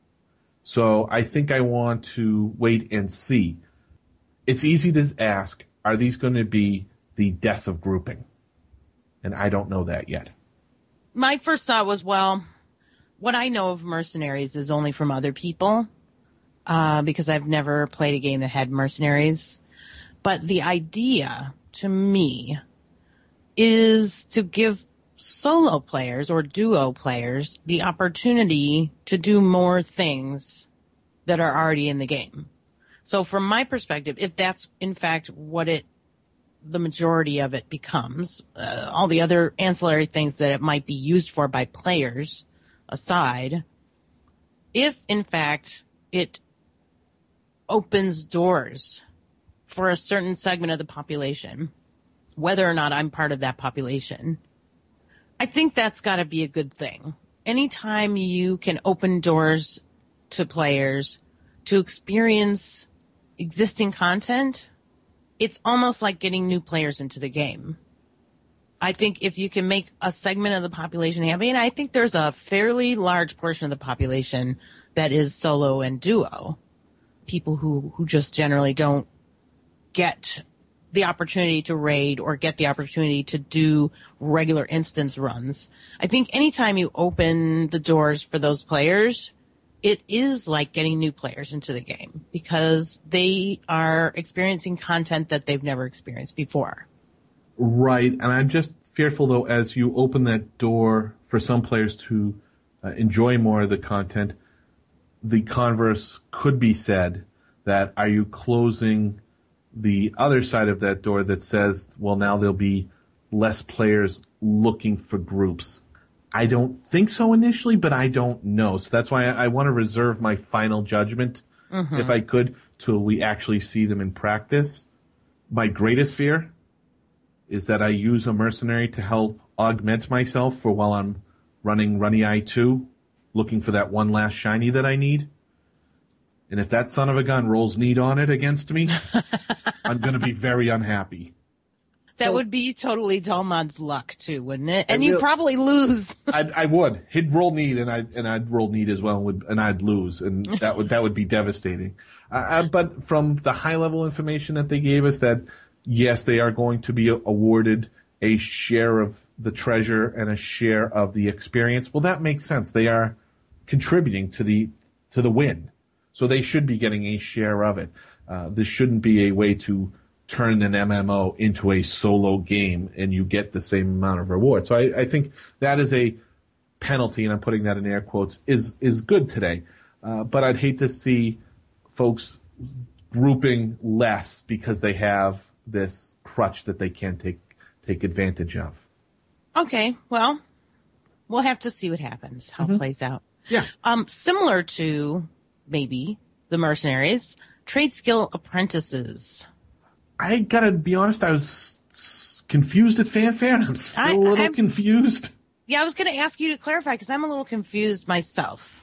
So I think I want to wait and see. It's easy to ask, are these going to be the death of grouping? And I don't know that yet. My first thought was, well, what I know of mercenaries is only from other people, uh, because I've never played a game that had mercenaries. But the idea, to me, is to give solo players or duo players the opportunity to do more things that are already in the game. So from my perspective, if that's in fact what it, the majority of it becomes, uh, all the other ancillary things that it might be used for by players aside, if in fact it opens doors for a certain segment of the population, whether or not I'm part of that population, I think that's got to be a good thing. Anytime you can open doors to players to experience existing content, it's almost like getting new players into the game. I think if you can make a segment of the population happy, and I think there's a fairly large portion of the population that is solo and duo, people who, who just generally don't get the opportunity to raid or get the opportunity to do regular instance runs. I think anytime you open the doors for those players, it is like getting new players into the game because they are experiencing content that they've never experienced before. Right, and I'm just fearful, though, as you open that door for some players to uh, enjoy more of the content, the converse could be said that are you closing the other side of that door that says, well, now there'll be less players looking for groups. I don't think so initially, but I don't know. So that's why I, I want to reserve my final judgment, mm-hmm. if I could, till we actually see them in practice. My greatest fear is that I use a mercenary to help augment myself for while I'm running Runny Eye two, looking for that one last shiny that I need. And if that son of a gun rolls need on it against me, I'm going to be very unhappy. That so, would be totally Delmon's luck too, wouldn't it? And you'd really, probably lose. I, I would. He'd roll need, and I'd and I'd roll need as well, and, would, and I'd lose, and that would that would be devastating. Uh, but from the high level information that they gave us, that yes, they are going to be awarded a share of the treasure and a share of the experience. Well, that makes sense. They are contributing to the to the win. So they should be getting a share of it. Uh, this shouldn't be a way to turn an M M O into a solo game and you get the same amount of reward. So I, I think that is a penalty, and I'm putting that in air quotes, is is good today. Uh, but I'd hate to see folks grouping less because they have this crutch that they can take take advantage of. Okay, well, we'll have to see what happens, how mm-hmm. it plays out. Yeah. Um, similar to maybe the mercenaries, trade skill apprentices. I gotta be honest, I was confused at fanfare. I'm still I, a little I'm, confused. Yeah, I was going to ask you to clarify because I'm a little confused myself.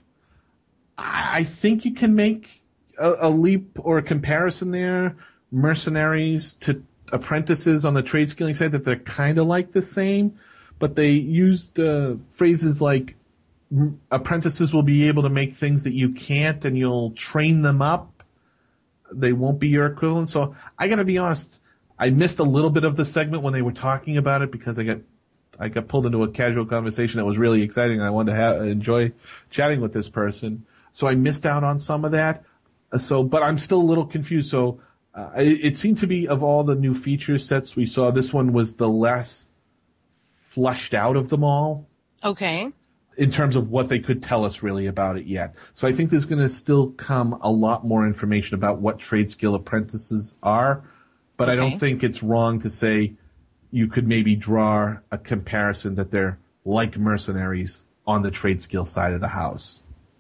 I think you can make a, a leap or a comparison there. Mercenaries to apprentices on the trade skilling side, that they're kind of like the same, but they used uh, phrases like apprentices will be able to make things that you can't, and you'll train them up. They won't be your equivalent. So I got to be honest, I missed a little bit of the segment when they were talking about it because I got I got pulled into a casual conversation that was really exciting, and I wanted to have, enjoy chatting with this person. So I missed out on some of that. So, but I'm still a little confused. So uh, it, it seemed to be, of all the new feature sets we saw, this one was the less flushed out of them all. Okay. In terms of what they could tell us really about it yet. So I think there's going to still come a lot more information about what trade skill apprentices are, but okay. I don't think it's wrong to say you could maybe draw a comparison that they're like mercenaries on the trade skill side of the house.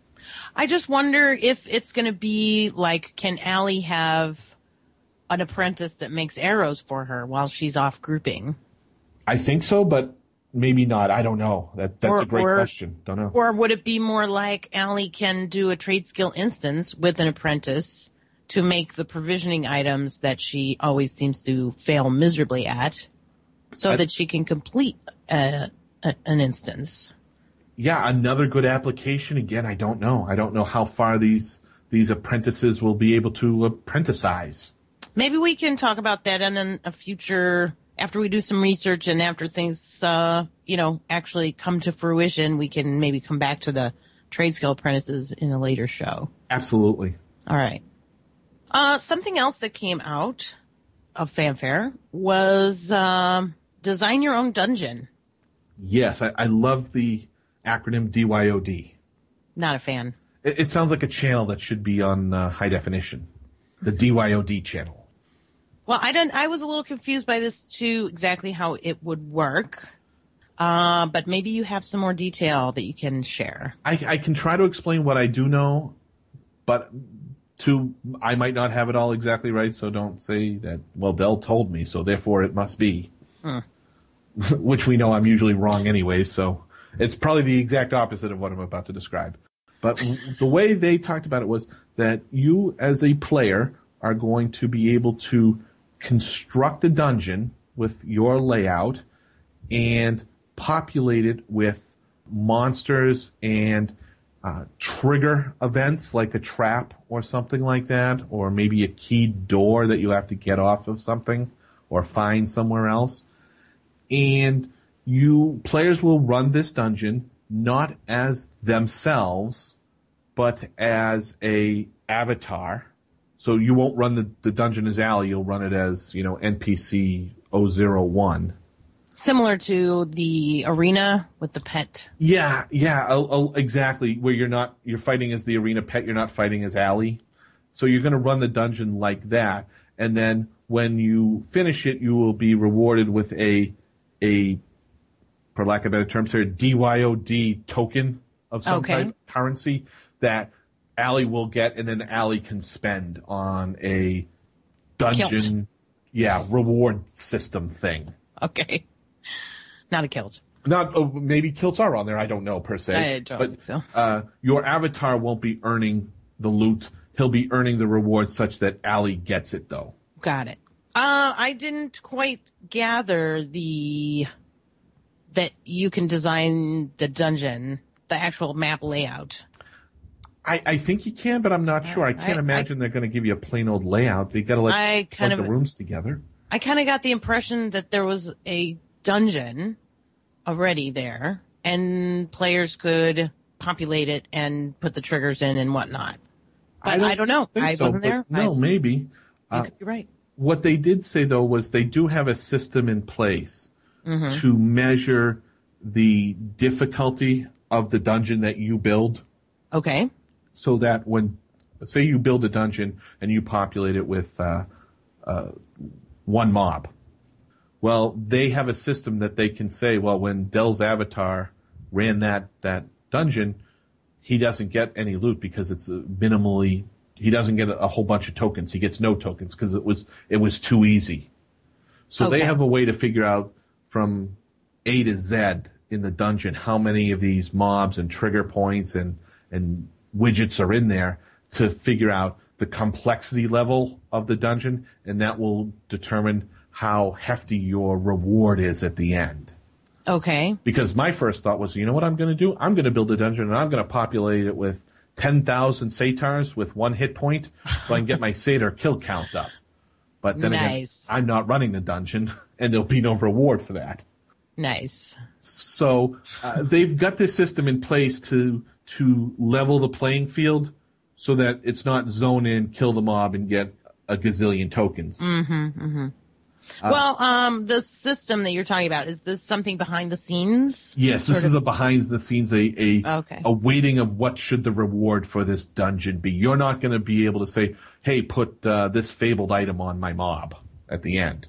I just wonder if it's going to be like, can Allie have an apprentice that makes arrows for her while she's off grouping? I think so, but maybe not. I don't know. That That's or, a great or, question. Don't know. Or would it be more like Allie can do a trade skill instance with an apprentice to make the provisioning items that she always seems to fail miserably at, so I, that she can complete a, a, an instance? Yeah, another good application. Again, I don't know. I don't know how far these these apprentices will be able to apprenticize. Maybe we can talk about that in a future, after we do some research and after things, uh, you know, actually come to fruition. We can maybe come back to the trade skill apprentices in a later show. Absolutely. All right. Uh, something else that came out of fanfare was um, design your own dungeon. Yes, I, I love the acronym D Y O D. Not a fan. It, it sounds like a channel that should be on uh, high definition. The D Y O D channel. Well, I don't. I was a little confused by this too, exactly how it would work. Uh, but maybe you have some more detail that you can share. I, I can try to explain what I do know, but to I might not have it all exactly right. So don't say that. Well, Dell told me, so therefore it must be. Hmm. Which we know I'm usually wrong anyway. So. It's probably the exact opposite of what I'm about to describe. But the way they talked about it was that you, as a player, are going to be able to construct a dungeon with your layout and populate it with monsters and uh, trigger events like a trap or something like that, or maybe a keyed door that you have to get off of something or find somewhere else. And you players will run this dungeon not as themselves, but as a avatar. So you won't run the, the dungeon as Allie, you'll run it as, you know, N P C zero zero one. Similar to the arena with the pet. Yeah, yeah, I'll, I'll, exactly. Where you're not, you're fighting as the arena pet, you're not fighting as Allie. So you're going to run the dungeon like that, and then when you finish it, you will be rewarded with a a for lack of a better term, a D Y O D token of some okay. type, currency that Allie will get, and then Allie can spend on a dungeon, kilt. yeah, reward system thing. Okay, not a kilt. Not oh, maybe kilts are on there. I don't know per se. I don't but, think so. Uh, your avatar won't be earning the loot. He'll be earning the reward such that Allie gets it, though. Got it. Uh, I didn't quite gather the. That you can design the dungeon, the actual map layout. I, I think you can, but I'm not sure. I can't I, imagine I, they're going to give you a plain old layout. They got to like plug of, the rooms together. I kind of got the impression that there was a dungeon already there, and players could populate it and put the triggers in and whatnot. But I don't, I don't know. I so, wasn't there. No, I, maybe. You uh, could be right. What they did say, though, was they do have a system in place mm-hmm. to measure the difficulty of the dungeon that you build. Okay. So that when, say you build a dungeon and you populate it with uh, uh, one mob, well, they have a system that they can say, well, when Dell's avatar ran that, that dungeon, he doesn't get any loot because it's a minimally, he doesn't get a whole bunch of tokens. He gets no tokens because it was, it was too easy. So Okay. they have a way to figure out from A to Z in the dungeon how many of these mobs and trigger points and, and widgets are in there to figure out the complexity level of the dungeon, and that will determine how hefty your reward is at the end. Okay. Because my first thought was, you know what I'm going to do? I'm going to build a dungeon and I'm going to populate it with ten thousand satyrs with one hit point so I can get my satyr kill count up. But then Nice. again, I'm not running the dungeon and there'll be no reward for that. Nice. So uh, they've got this system in place to to level the playing field so that it's not zone in, kill the mob, and get a gazillion tokens. Mm-hmm, mm-hmm. Uh, well, um, the system that you're talking about, is this something behind the scenes? Yes, this sort is of? a behind the scenes, a a, Okay. a weighting of what should the reward for this dungeon be. You're not going to be able to say, hey, put uh, this fabled item on my mob at the end.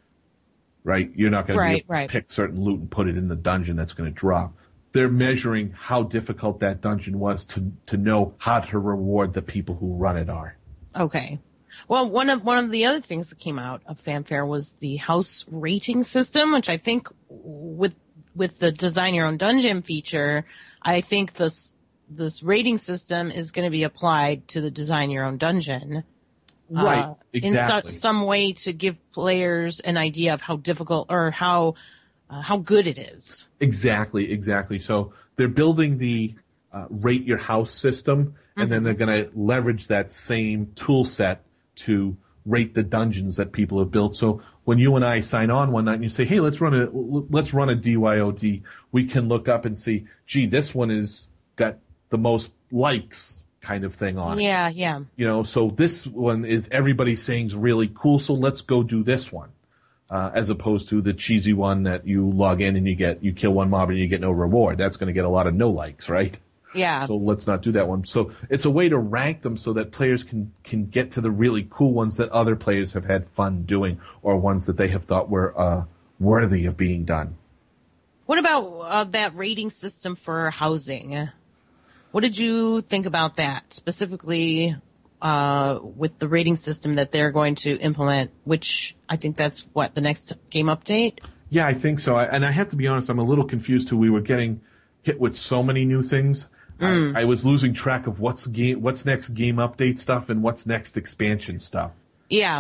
Right? You're not going Right, to right. pick certain loot and put it in the dungeon that's going to drop. They're measuring how difficult that dungeon was to to know how to reward the people who run it are. Okay. Well, one of one of the other things that came out of Fanfare was the house rating system, which I think with with the design your own dungeon feature, I think this this rating system is going to be applied to the design your own dungeon. Right, uh, exactly. In su- some way to give players an idea of how difficult or how uh, how good it is. Exactly, exactly. So they're building the uh, rate your house system, and mm-hmm. then they're going to leverage that same tool set to rate the dungeons that people have built. So when you and I sign on one night and you say, "Hey, let's run a let's run a D Y O D," we can look up and see, "Gee, this one is got the most likes." Kind of thing on it. Yeah, yeah. You know, so this one is everybody saying's really cool, so let's go do this one. Uh, as opposed to the cheesy one that you log in and you get, you kill one mob and you get no reward. That's going to get a lot of no likes, right? Yeah. So let's not do that one. So it's a way to rank them so that players can, can get to the really cool ones that other players have had fun doing, or ones that they have thought were, uh, worthy of being done. What about uh, that rating system for housing? What did you think about that, specifically uh, with the rating system that they're going to implement, which I think that's, what, the next game update? Yeah, I think so. I, and I have to be honest, I'm a little confused too. We were getting hit with so many new things. Mm. I, I was losing track of what's game, what's next game update stuff and what's next expansion stuff. Yeah.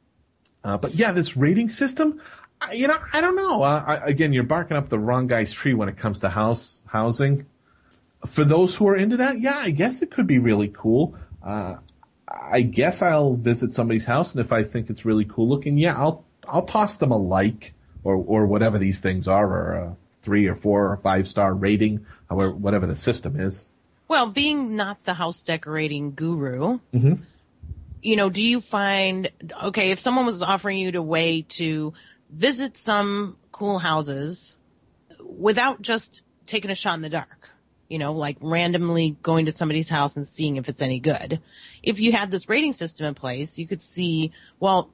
Uh, but yeah, this rating system, I, you know, I don't know. Uh, I, again, you're barking up the wrong guy's tree when it comes to house housing. For those who are into that, yeah, I guess it could be really cool. Uh, I guess I'll visit somebody's house, and if I think it's really cool looking, yeah, I'll I'll toss them a like or or whatever these things are, or a three or four or five star rating, or whatever the system is. Well, being not the house decorating guru, mm-hmm. you know, do you find okay if someone was offering you a way to visit some cool houses without just taking a shot in the dark? You know, like randomly going to somebody's house and seeing if it's any good. If you had this rating system in place, you could see, well,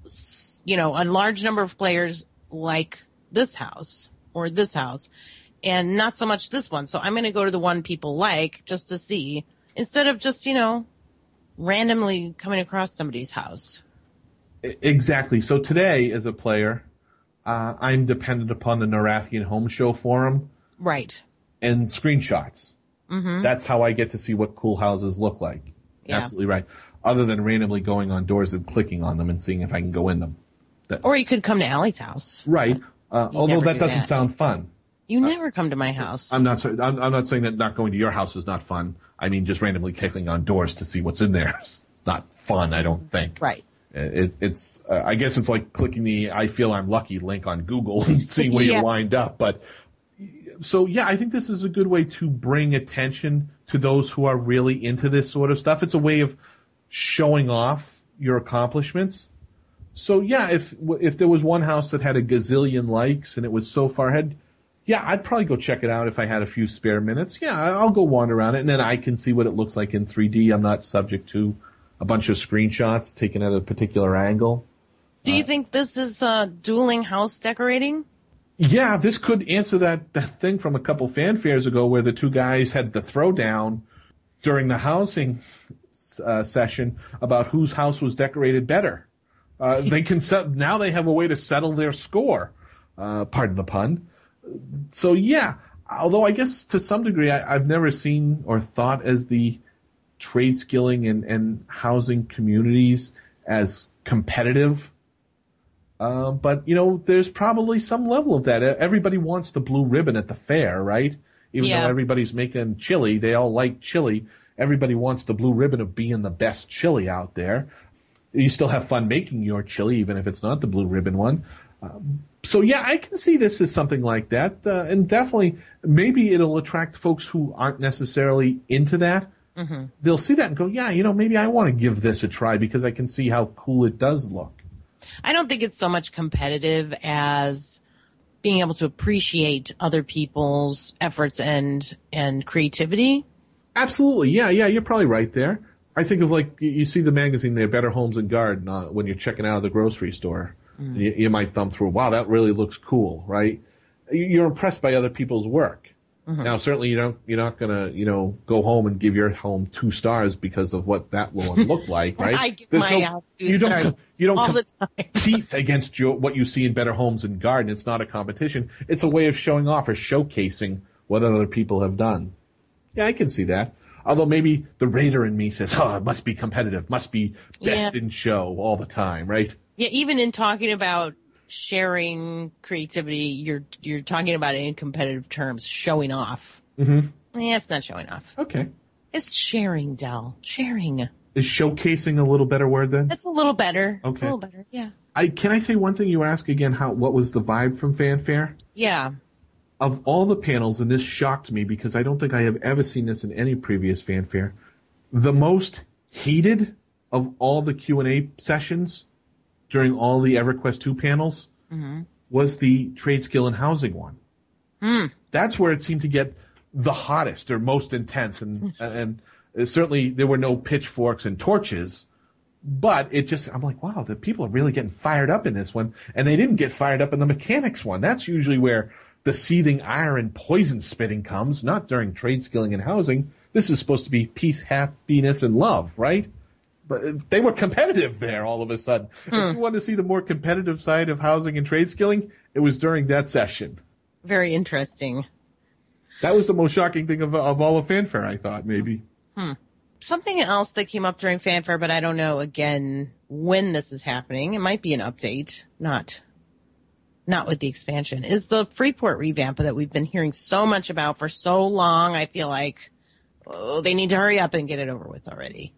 you know, a large number of players like this house or this house and not so much this one. So I'm going to go to the one people like just to see, instead of just, you know, randomly coming across somebody's house. Exactly. So today, as a player, uh, I'm dependent upon the Norathian Home Show forum. Right. And screenshots. Mm-hmm. That's how I get to see what cool houses look like. Yeah. Absolutely right. Other than randomly going on doors and clicking on them and seeing if I can go in them. That, or you could come to Allie's house. Right. Uh, although that do doesn't that. sound fun. You never uh, come to my house. I'm not. I'm, I'm not saying that not going to your house is not fun. I mean, just randomly clicking on doors to see what's in there is not fun. I don't think. Right. It, it's. Uh, I guess it's like clicking the "I feel I'm lucky" link on Google and seeing where yeah. you wind up, but. So, yeah, I think this is a good way to bring attention to those who are really into this sort of stuff. It's a way of showing off your accomplishments. So, yeah, if if there was one house that had a gazillion likes and it was so far ahead, yeah, I'd probably go check it out if I had a few spare minutes. Yeah, I'll go wander around it, and then I can see what it looks like in three D. I'm not subject to a bunch of screenshots taken at a particular angle. Do you uh, think this is uh, dueling house decorating? Yeah, this could answer that, that thing from a couple fanfares ago where the two guys had the throwdown during the housing uh, session about whose house was decorated better. Uh, they can set, now they have a way to settle their score. Uh, pardon the pun. So yeah, although I guess to some degree I, I've never seen or thought as the trade skilling and, and housing communities as competitive. Uh, but, you know, there's probably some level of that. Everybody wants the blue ribbon at the fair, right? Even Yeah. though everybody's making chili, they all like chili. Everybody wants the blue ribbon of being the best chili out there. You still have fun making your chili, even if it's not the blue ribbon one. Um, so, yeah, I can see this as something like that. Uh, and definitely, maybe it'll attract folks who aren't necessarily into that. Mm-hmm. They'll see that and go, yeah, you know, maybe I want to give this a try because I can see how cool it does look. I don't think it's so much competitive as being able to appreciate other people's efforts and and creativity. Absolutely. Yeah, yeah, you're probably right there. I think of like, you see the magazine there, Better Homes and Garden, uh, when you're checking out of the grocery store. Mm. You, you might thumb through, wow, that really looks cool, right? You're impressed by other people's work. Mm-hmm. Now, certainly you don't, you're not going to, you know, go home and give your home two stars because of what that one looked like, right? I give There's my no, house two you stars don't, you don't all the time. compete against your, what you see in Better Homes and Garden. It's not a competition. It's a way of showing off or showcasing what other people have done. Yeah, I can see that. Although maybe the Raider in me says, oh, it must be competitive, must be best yeah. in show all the time, right? Yeah, even in talking about sharing creativity, you're you're talking about it in competitive terms, showing off. Mm-hmm. Yeah, it's not showing off. Okay. It's sharing, Del. Sharing. Is showcasing a little better word then? It's a little better. Okay. It's a little better, yeah. I Can I say one thing? You ask again, how what was the vibe from Fanfare? Yeah. Of all the panels, and this shocked me because I don't think I have ever seen this in any previous Fanfare, the most heated of all the Q and A sessions during all the EverQuest two panels mm-hmm. was the trade skill and housing one. Mm. That's where it seemed to get the hottest or most intense, and and certainly there were no pitchforks and torches, but it just, I'm like, wow, the people are really getting fired up in this one, and they didn't get fired up in the mechanics one. That's usually where the seething ire and poison spitting comes, not during trade skilling and housing. This is supposed to be peace, happiness, and love, right? But they were competitive there all of a sudden. Hmm. If you want to see the more competitive side of housing and trade skilling, it was during that session. Very interesting. That was the most shocking thing of, of all of Fanfare, I thought, maybe. Hmm. Something else that came up during Fanfare, but I don't know, again, when this is happening. It might be an update, not not with the expansion, is the Freeport revamp that we've been hearing so much about for so long. I feel like, oh, they need to hurry up and get it over with already.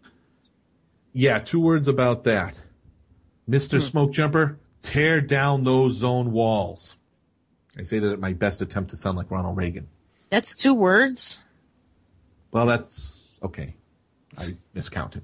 Yeah, two words about that. Mister Hmm. Smoke Jumper, tear down those zone walls. I say that at my best attempt to sound like Ronald Reagan. That's two words? Well, that's okay. I miscounted.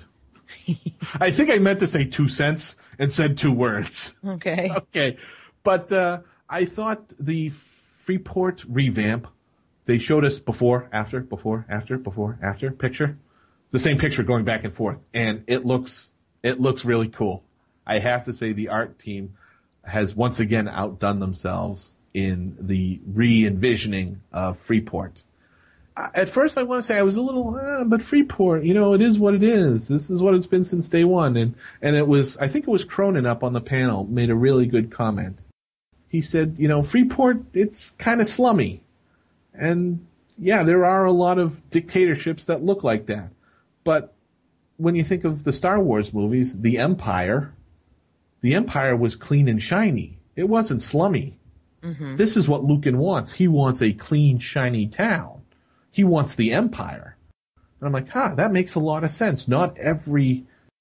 I think I meant to say two cents and said two words. Okay. Okay. But uh, I thought the Freeport revamp, they showed us before, after, before, after, before, after picture. The same picture going back and forth. And it looks it looks really cool. I have to say the art team has once again outdone themselves in the re-envisioning of Freeport. At first, I want to say I was a little, eh, but Freeport, you know, it is what it is. This is what it's been since day one. And, and it was, I think it was Cronin up on the panel, made a really good comment. He said, you know, Freeport, it's kind of slummy. And yeah, there are a lot of dictatorships that look like that. But when you think of the Star Wars movies, the Empire, the Empire was clean and shiny. It wasn't slummy. Mm-hmm. This is what Lucan wants. He wants a clean, shiny town. He wants the Empire. And I'm like, huh, that makes a lot of sense. Not every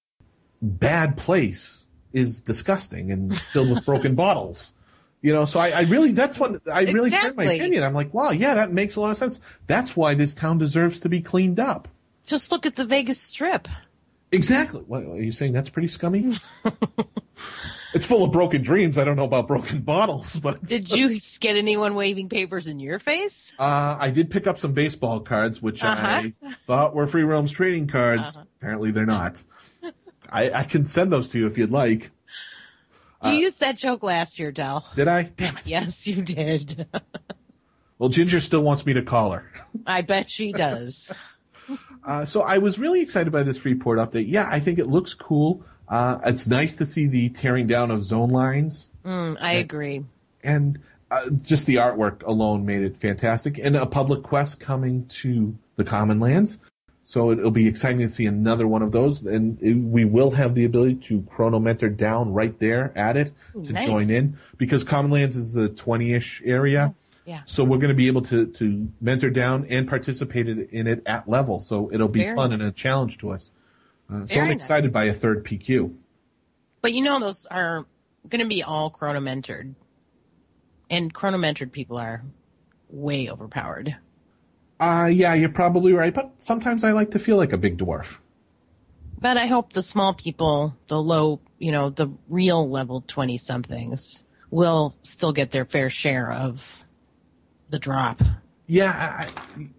bad place is disgusting and filled with broken bottles. You know, so I, I really, that's what, I really exactly. my opinion. I'm like, wow, yeah, that makes a lot of sense. That's why this town deserves to be cleaned up. Just look at the Vegas Strip. Exactly. What, are you saying that's pretty scummy? It's full of broken dreams. I don't know about broken bottles, but... Did you get anyone waving papers in your face? Uh, I did pick up some baseball cards, which uh-huh. I thought were Free Roam's trading cards. Uh-huh. Apparently they're not. I, I can send those to you if you'd like. You uh, used that joke last year, Del. Did I? Damn it. Yes, you did. Well, Ginger still wants me to call her. I bet she does. uh, so I was really excited by this Freeport update. Yeah, I think it looks cool. Uh, it's nice to see the tearing down of zone lines. Mm, I and, agree. And uh, just the artwork alone made it fantastic. And a public quest coming to the Common Lands. So it'll be exciting to see another one of those. And it, we will have the ability to chronometer down right there at it to Nice. join in. Because Common Lands is the twenty-ish area. Yeah. So we're going to be able to, to mentor down and participate in it at level. So it'll be Very fun nice. and a challenge to us. Uh, so Very I'm excited nice. by a third P Q. But you know, those are going to be all chronomentored. And chronomentored people are way overpowered. Uh, yeah, you're probably right. But sometimes I like to feel like a big dwarf. But I hope the small people, the low, you know, the real level twenty-somethings will still get their fair share of the drop. Yeah,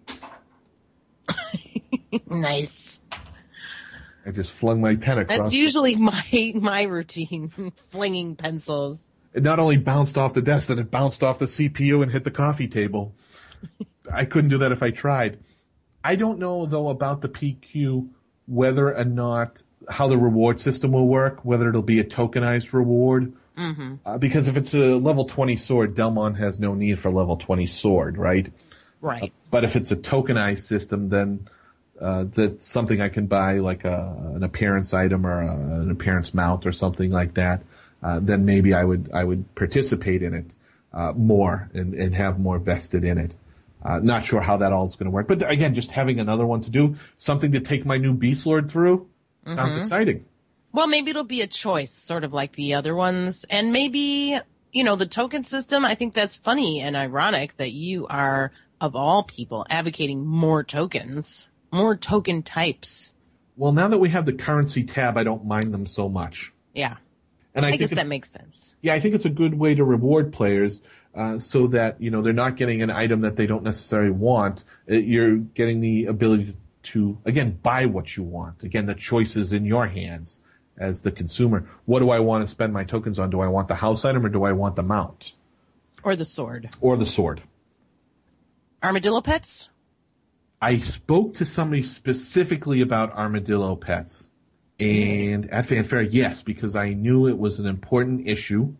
I, Nice. I just flung my pen across. That's usually my my routine, flinging pencils. It not only bounced off the desk, then it bounced off the C P U and hit the coffee table. I couldn't do that if I tried. I don't know, though, about the P Q, whether or not, how the reward system will work, whether it'll be a tokenized reward. Mm-hmm. Uh, because if it's a level twenty sword, Delmon has no need for level twenty sword, right? Right. But if it's a tokenized system, then uh, that's something I can buy, like a, an appearance item or a, an appearance mount or something like that. Uh, then maybe I would I would participate in it uh, more and, and have more vested in it. Uh, not sure how that all is going to work, but again, just having another one to do, something to take my new Beast Lord through, sounds Mm-hmm. exciting. Well, maybe it'll be a choice, sort of like the other ones. And maybe, you know, the token system, I think that's funny and ironic that you are, of all people, advocating more tokens, more token types. Well, now that we have the currency tab, I don't mind them so much. Yeah. And I, I think guess it's- that makes sense. Yeah, I think it's a good way to reward players uh, so that, you know, they're not getting an item that they don't necessarily want. Uh, You're getting the ability to, again, buy what you want. Again, the choice is in your hands as the consumer. What do I want to spend my tokens on? Do I want the house item or do I want the mount? Or the sword. Or the sword? Armadillo pets? I spoke to somebody specifically about armadillo pets. And at Fanfare, yes, because I knew it was an important issue.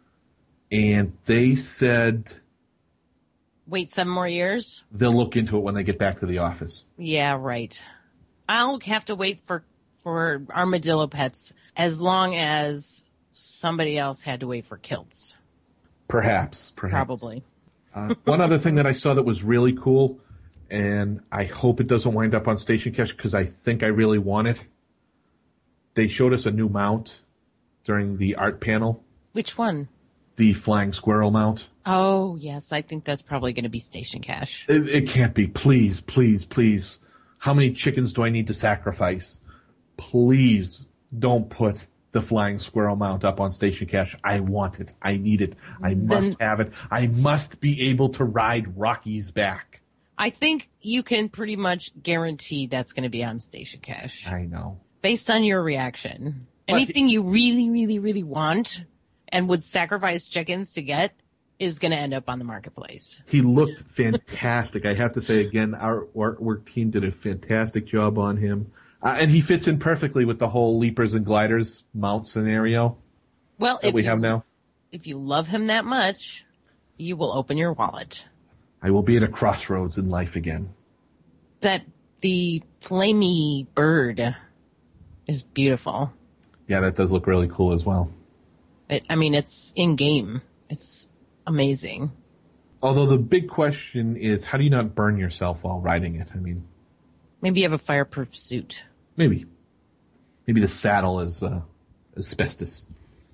And they said Wait seven more years? they'll look into it when they get back to the office. Yeah, right. I'll have to wait for, for armadillo pets as long as somebody else had to wait for kilts. Perhaps, perhaps. Probably. Uh, one other thing that I saw that was really cool, and I hope it doesn't wind up on Station Cache because I think I really want it. They showed us a new mount during the art panel, Which one? the flying squirrel mount. Oh, yes. I think that's probably going to be Station Cache. It, it can't be. Please, please, please. How many chickens do I need to sacrifice? Please don't put the flying squirrel mount up on Station Cache. I want it. I need it. I must have it. I must be able to ride Rocky's back. I think you can pretty much guarantee that's going to be on Station Cache. I know. Based on your reaction. But- Anything you really, really, really want and would sacrifice chickens to get is going to end up on the marketplace. He looked fantastic. I have to say again, our artwork team did a fantastic job on him. Uh, and he fits in perfectly with the whole leapers and gliders mount scenario Well, that if we you, have now. if you love him that much, you will open your wallet. I will be at a crossroads in life again. That the flamey bird is beautiful. Yeah, that does look really cool as well. It, I mean, it's in game. It's amazing. Although the big question is, how do you not burn yourself while riding it? I mean, Maybe you have a fireproof suit. maybe. Maybe the saddle is uh, asbestos.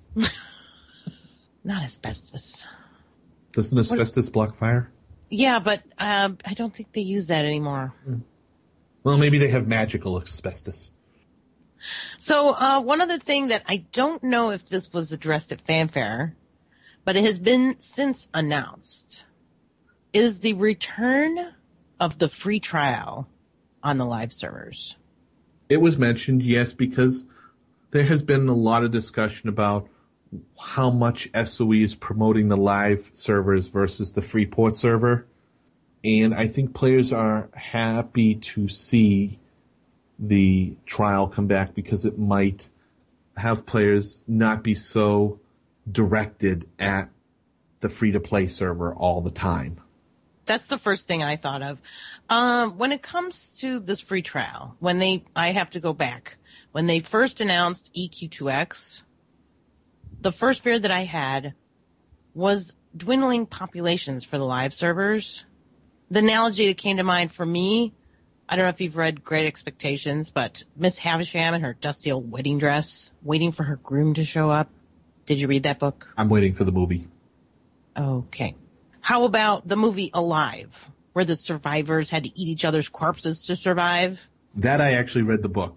Not asbestos. Doesn't asbestos block fire? Yeah, but uh, I don't think they use that anymore. Well, maybe they have magical asbestos. So uh, one other thing that I don't know if this was addressed at Fanfare, but it has been since announced, is the return of the free trial on the live servers. It was mentioned, yes, because there has been a lot of discussion about how much S O E is promoting the live servers versus the free port server. And I think players are happy to see the trial come back because it might have players not be so directed at the free-to-play server all the time. That's the first thing I thought of. Um, when it comes to this free trial, when they, I have to go back. When they first announced E Q two X, the first fear that I had was dwindling populations for the live servers. The analogy that came to mind for me, I don't know if you've read Great Expectations, but Miss Havisham in her dusty old wedding dress, waiting for her groom to show up. Did you read that book? I'm waiting for the movie. Okay. How about the movie Alive, where the survivors had to eat each other's corpses to survive? That I actually read the book.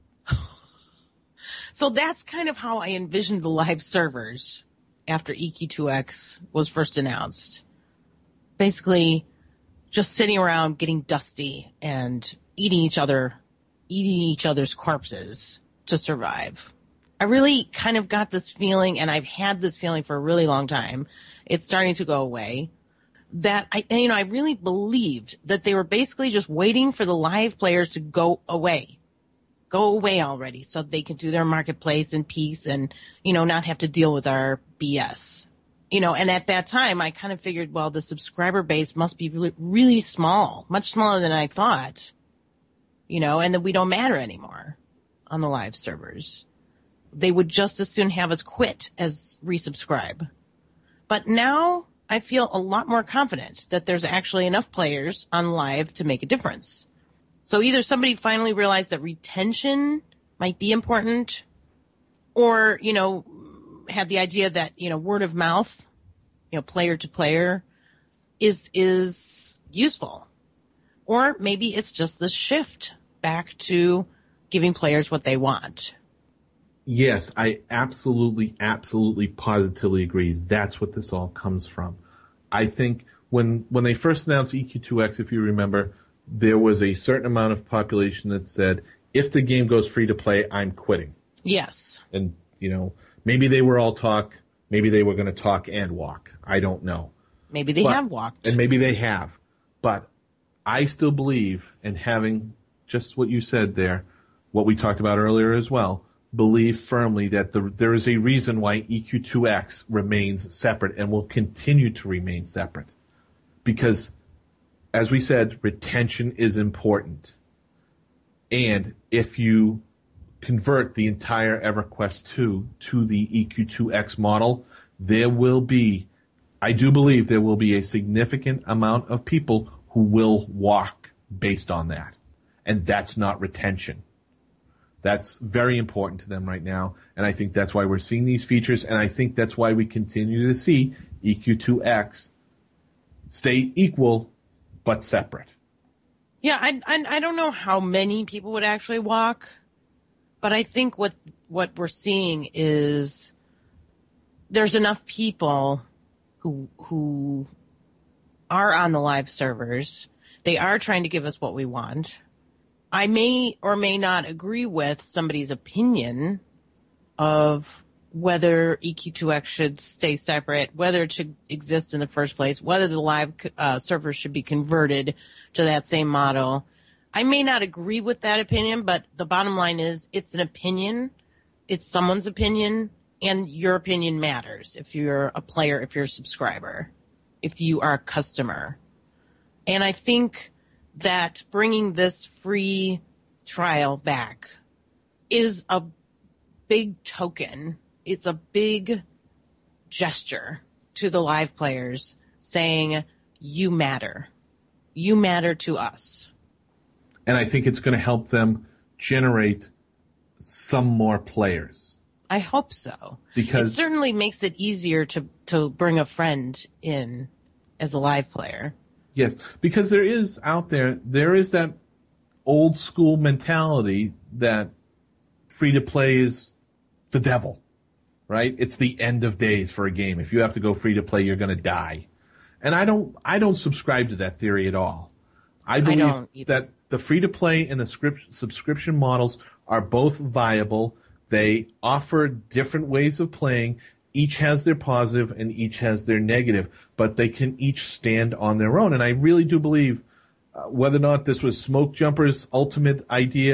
So that's kind of how I envisioned the live servers after E Q two X was first announced. Basically, just sitting around getting dusty and eating each other, eating each other's corpses to survive. I really kind of got this feeling, and I've had this feeling for a really long time. It's starting to go away. That I, you know, I really believed that they were basically just waiting for the live players to go away. Go away already so they can do their marketplace in peace and, you know, not have to deal with our B S. You know, and at that time, I kind of figured, well, the subscriber base must be really, really small, much smaller than I thought, you know, and that we don't matter anymore on the live servers. They would just as soon have us quit as resubscribe. But now I feel a lot more confident that there's actually enough players on live to make a difference. So either somebody finally realized that retention might be important, or, you know, had the idea that, you know, word of mouth, you know, player to player is, is useful. Or maybe it's just the shift back to giving players what they want. Yes, I absolutely, absolutely, positively agree. That's what this all comes from. I think when when they first announced E Q two X, if you remember, there was a certain amount of population that said, if the game goes free to play, I'm quitting. Yes. And, you know, maybe they were all talk, maybe they were going to talk and walk. I don't know. Maybe they but, have walked. And maybe they have. But I still believe, and having just what you said there, what we talked about earlier as well, believe firmly that the, there is a reason why E Q two X remains separate and will continue to remain separate. Because, as we said, retention is important. And if you convert the entire EverQuest two to the E Q two X model, there will be, I do believe there will be a significant amount of people who will walk based on that. And that's not retention. That's very important to them right now, and I think that's why we're seeing these features, and I think that's why we continue to see E Q two X stay equal but separate. Yeah, I, I I don't know how many people would actually walk, but I think what what we're seeing is there's enough people who who are on the live servers. They are trying to give us what we want. I may or may not agree with somebody's opinion of whether E Q two X should stay separate, whether it should exist in the first place, whether the live uh, servers should be converted to that same model. I may not agree with that opinion, but the bottom line is it's an opinion. It's someone's opinion, and your opinion matters if you're a player, if you're a subscriber, if you are a customer. And I think that bringing this free trial back is a big token. It's a big gesture to the live players saying, you matter. You matter to us. And I think it's going to help them generate some more players. I hope so. Because it certainly makes it easier to, to bring a friend in as a live player. Yes, because there is out there, there is that old school mentality that free to play is the devil, right? It's the end of days for a game. If you have to go free to play, you're going to die. And I don't, I don't subscribe to that theory at all. I believe I that the free to play and the script, subscription models are both viable. They offer different ways of playing. Each has their positive and each has their negative, but they can each stand on their own. And I really do believe, uh, whether or not this was Smoke Jumper's ultimate idea,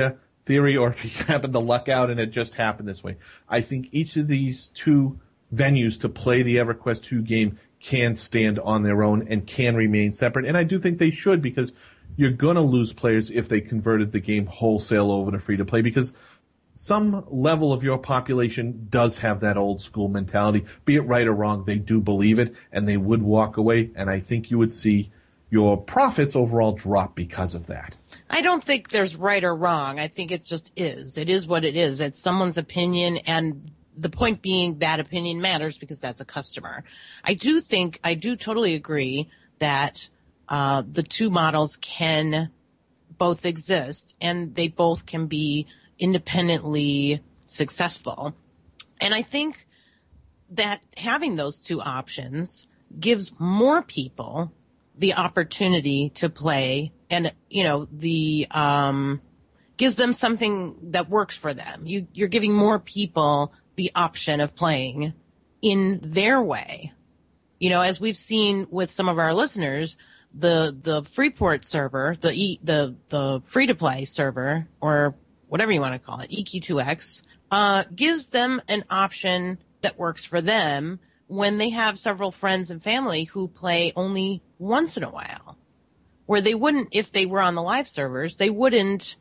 theory or if he happened to luck out and it just happened this way. I think each of these two venues to play the EverQuest two game can stand on their own and can remain separate. And I do think they should, because you're going to lose players if they converted the game wholesale over to free-to-play, because some level of your population does have that old school mentality. Be it right or wrong, they do believe it, and they would walk away, and I think you would see your profits overall drop because of that. I don't think there's right or wrong. I think it just is. It is what it is. It's someone's opinion, and the point being that opinion matters because that's a customer. I do think, I do totally agree that uh, the two models can both exist, and they both can be independently successful. And I think that having those two options gives more people the opportunity to play, and, you know, the, um, gives them something that works for them. You, you're giving more people the option of playing in their way. You know, as we've seen with some of our listeners, the, the Freeport server, the, e, the, the free to play server, or whatever you want to call it, E Q two X, uh, gives them an option that works for them when they have several friends and family who play only once in a while, where they wouldn't, if they were on the live servers, they wouldn't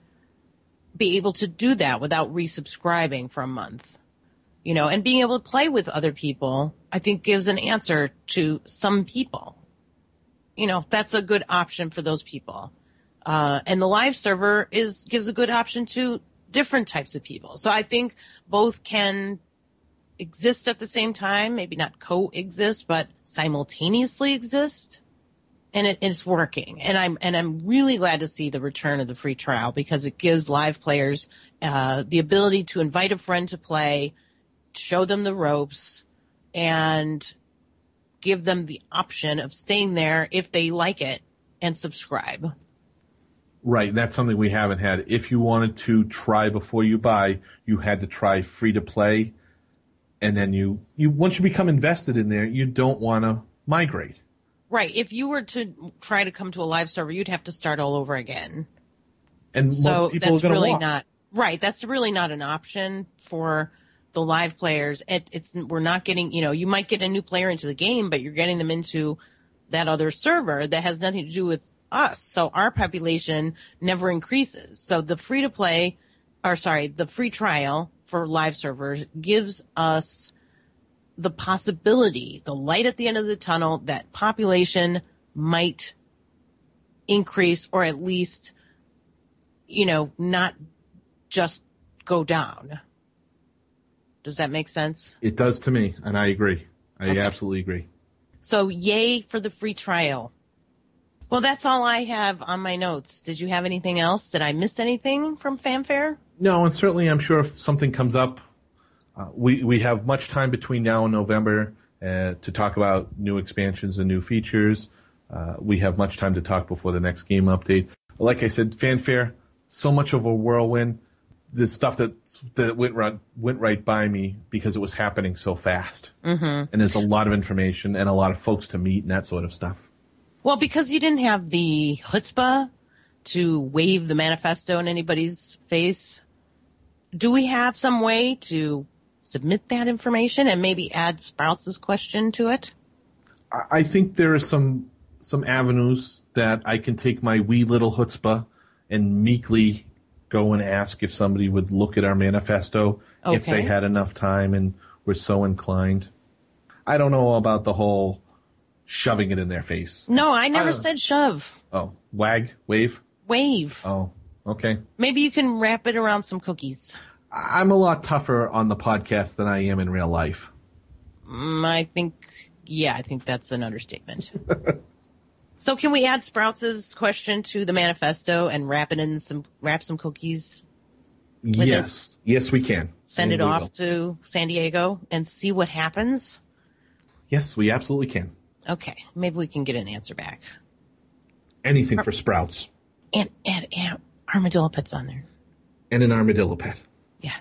be able to do that without resubscribing for a month, you know, and being able to play with other people, I think gives an answer to some people. You know, that's a good option for those people. Uh, and the live server is, gives a good option to different types of people. So I think both can exist at the same time, maybe not coexist, but simultaneously exist. And it, it's working. And I'm, and I'm really glad to see the return of the free trial, because it gives live players, uh, the ability to invite a friend to play, show them the ropes, and give them the option of staying there if they like it and subscribe. Right. That's something we haven't had. If you wanted to try before you buy, you had to try free to play. And then you, you, once you become invested in there, you don't want to migrate. Right. If you were to try to come to a live server, you'd have to start all over again. And so most people that's are going to really walk. not right. That's really not an option for the live players. It, it's we're not getting, you know, you might get a new player into the game, but you're getting them into that other server that has nothing to do with us. So our population never increases. So the free to play, or sorry, the free trial for live servers gives us the possibility, the light at the end of the tunnel, that population might increase, or at least, you know, not just go down. Does that make sense? It does to me, and I agree. I Okay. absolutely agree. So yay for the free trial. Well, that's all I have on my notes. Did you have anything else? Did I miss anything from Fanfare? No, and certainly I'm sure if something comes up, uh, we, we have much time between now and November uh, to talk about new expansions and new features. Uh, we have much time to talk before the next game update. Like I said, Fanfare, so much of a whirlwind. The stuff that that went right, went right by me because it was happening so fast. Mm-hmm. And there's a lot of information and a lot of folks to meet and that sort of stuff. Well, because you didn't have the chutzpah to wave the manifesto in anybody's face, do we have some way to submit that information and maybe add Sprouts' question to it? I think there are some some avenues that I can take my wee little chutzpah and meekly go and ask if somebody would look at our manifesto Okay. if they had enough time and were so inclined. I don't know about the whole shoving it in their face. No, I never Uh, said shove. Oh, wag, wave? Wave. Oh, okay. Maybe you can wrap it around some cookies. I'm a lot tougher on the podcast than I am in real life. Mm, I think, yeah, I think that's an understatement. So can we add Sprouts' question to the manifesto and wrap it in some, wrap some cookies, Yes. Yes, we can. send And it we off will. to San Diego and see what happens? Yes, we absolutely can. Okay, maybe we can get an answer back. Anything for Sprouts. And add, add armadillo pets on there. And an armadillo pet. Yeah.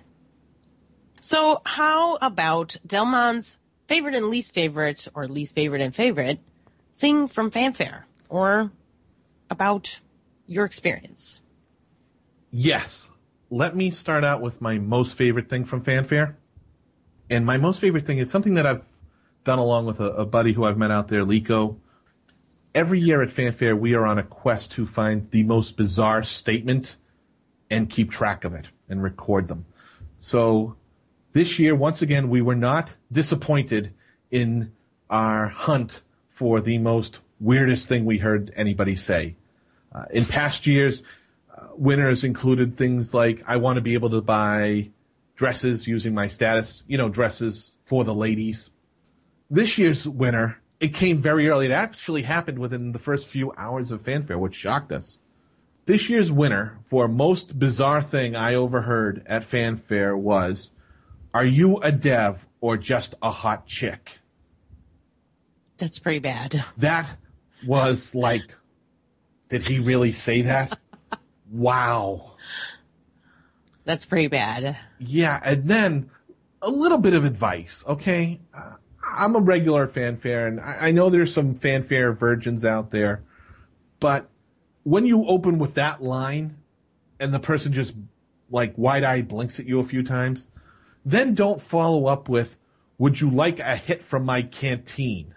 So how about Delmon's favorite and least favorite, or least favorite and favorite, thing from Fanfare, or about your experience? Yes. let me start out with my most favorite thing from Fanfare. And my most favorite thing is something that I've done along with a, a buddy who I've met out there, Lico. Every year at Fanfare, we are on a quest to find the most bizarre statement and keep track of it and record them. So this year, once again, we were not disappointed in our hunt for the most weirdest thing we heard anybody say. Uh, in past years, uh, winners included things like, I want to be able to buy dresses using my status, you know, dresses for the ladies. This year's winner, it came very early. It actually happened within the first few hours of Fanfare, which shocked us. This year's winner for most bizarre thing I overheard at Fanfare was, are you a dev or just a hot chick? That's pretty bad. That was like, did he really say that? Wow. That's pretty bad. Yeah, and then a little bit of advice, okay? Uh, I'm a regular at Fanfare, and I, I know there's some Fanfare virgins out there, but when you open with that line and the person just like wide-eyed blinks at you a few times, then don't follow up with, would you like a hit from my canteen?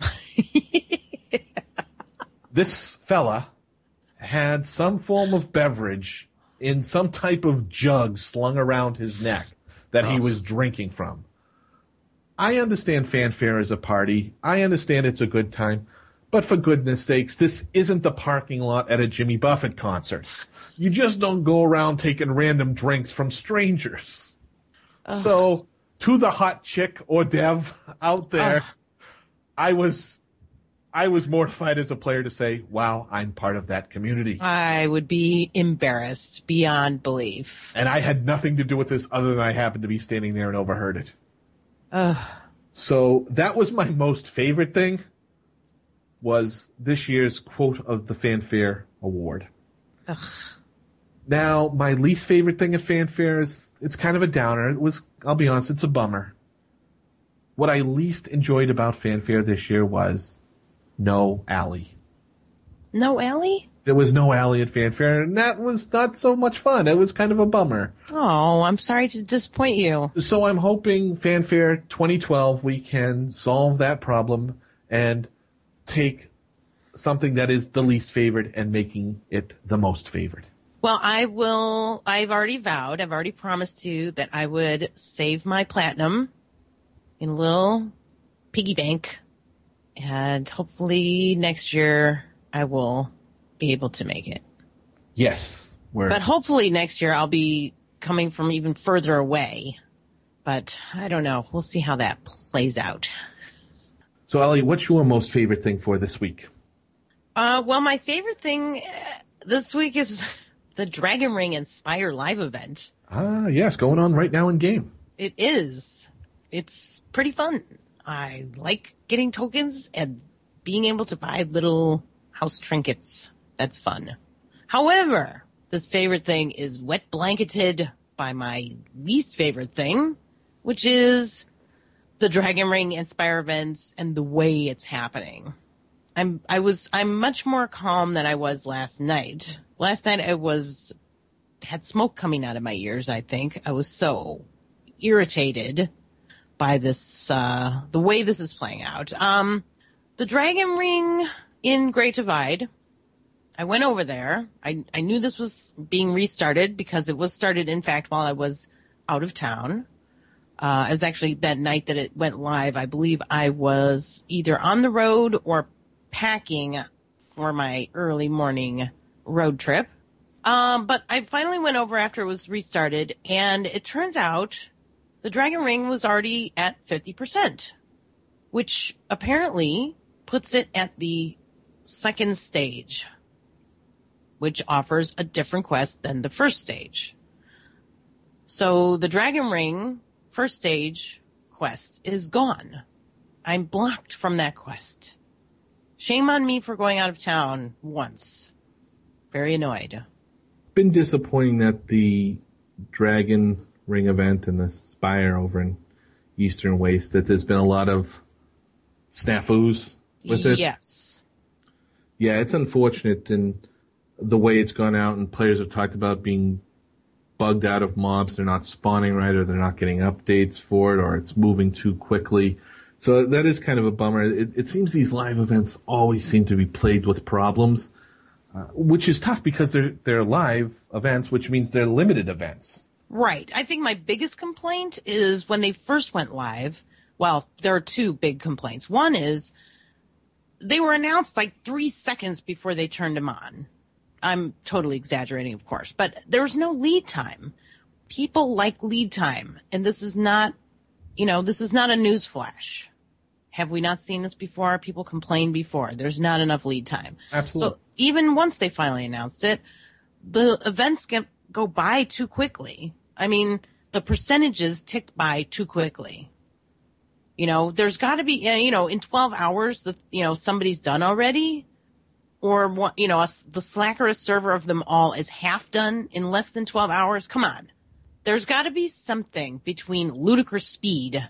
This fella had some form of beverage in some type of jug slung around his neck that he was drinking from. I understand Fanfare is a party. I understand it's a good time. But for goodness sakes, this isn't the parking lot at a Jimmy Buffett concert. You just don't go around taking random drinks from strangers. Ugh. So, to the hot chick or dev out there, Ugh. I was... I was mortified as a player to say, wow, I'm part of that community. I would be embarrassed beyond belief. And I had nothing to do with this other than I happened to be standing there and overheard it. Ugh. So that was my most favorite thing, was this year's quote of the Fanfare Award. Ugh. Now, my least favorite thing at Fanfare is, it's kind of a downer. It was, I'll be honest, it's a bummer. What I least enjoyed about Fanfare this year was no Allie. No Allie? There was no Allie at Fanfare, and that was not so much fun. It was kind of a bummer. Oh, I'm sorry to disappoint you. So I'm hoping Fanfare twenty twelve, we can solve that problem and take something that is the least favorite and making it the most favorite. Well, I will, I've already vowed, I've already promised you that I would save my platinum in a little piggy bank. And hopefully next year I will be able to make it. Yes. We're... But hopefully next year I'll be coming from even further away. But I don't know. We'll see how that plays out. So, Ellie, what's your most favorite thing for this week? Uh, well, my favorite thing this week is the Dragon Ring Inspire live event. Ah, yes. Going on right now in game. It is. It's pretty fun. I like getting tokens and being able to buy little house trinkets. That's fun. However, this favorite thing is wet blanketed by my least favorite thing, which is the Dragon Ring Inspire events and the way it's happening. I'm I was I'm much more calm than I was last night. Last night I was had smoke coming out of my ears, I think. I was so irritated by this, uh, the way this is playing out. Um, the Dragon Ring in Great Divide, I went over there. I, I knew this was being restarted because it was started, in fact, while I was out of town. Uh, it was actually that night that it went live. I believe I was either on the road or packing for my early morning road trip. Um, but I finally went over after it was restarted, and it turns out the Dragon Ring was already at fifty percent, which apparently puts it at the second stage, which offers a different quest than the first stage. So the Dragon Ring first stage quest is gone. I'm blocked from that quest. Shame on me for going out of town once. Very annoyed. Been disappointing that the Dragon Ring event and the Spire over in Eastern Waste, that there's been a lot of snafus with it. Yes. Yeah, it's unfortunate in the way it's gone out, and players have talked about being bugged out of mobs. They're not spawning right, or they're not getting updates for it, or it's moving too quickly. So that is kind of a bummer. It, it seems these live events always seem to be plagued with problems, uh, which is tough because they're they're live events, which means they're limited events. Right. I think my biggest complaint is when they first went live. Well, there are two big complaints. One is they were announced like three seconds before they turned them on. I'm totally exaggerating, of course, but there was no lead time. People like lead time, and this is not, you know, this is not a news flash. Have we not seen this before? People complained before. There's not enough lead time. Absolutely. So even once they finally announced it, the events get, go by too quickly. I mean, the percentages tick by too quickly. You know, there's got to be, you know, in twelve hours, the, you know, somebody's done already. Or, you know, the slackerest server of them all is half done in less than twelve hours. Come on. There's got to be something between ludicrous speed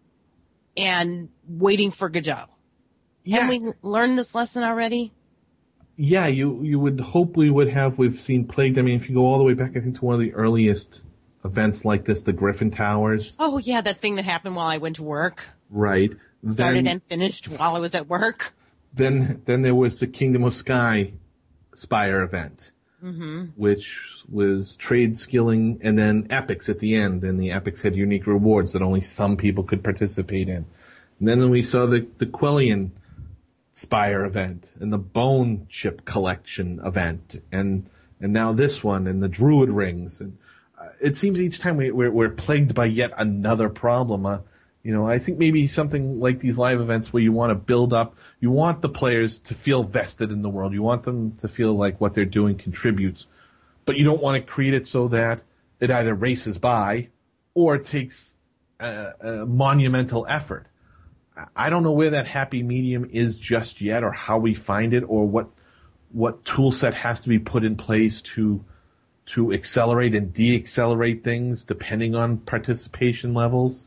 and waiting for Godot. Yeah. Have we learned this lesson already? Yeah, you you would hope we would have. We've seen Plagued. I mean, if you go all the way back, I think to one of the earliest events like this, the Griffin Towers. Oh, yeah, that thing that happened while I went to work. Right. Started then, and finished while I was at work. Then then there was the Kingdom of Sky Spire event, mm-hmm. which was trade skilling, and then epics at the end. And the epics had unique rewards that only some people could participate in. And then we saw the, the Quellian Spire event and the Bone Chip Collection event, and and now this one and the Druid Rings. And uh, it seems each time we, we're, we're plagued by yet another problem. Uh, you know, I think maybe something like these live events where you want to build up, you want the players to feel vested in the world. You want them to feel like what they're doing contributes, but you don't want to create it so that it either races by or it takes a, a monumental effort. I don't know where that happy medium is just yet, or how we find it, or what what tool set has to be put in place to to accelerate and deaccelerate things depending on participation levels.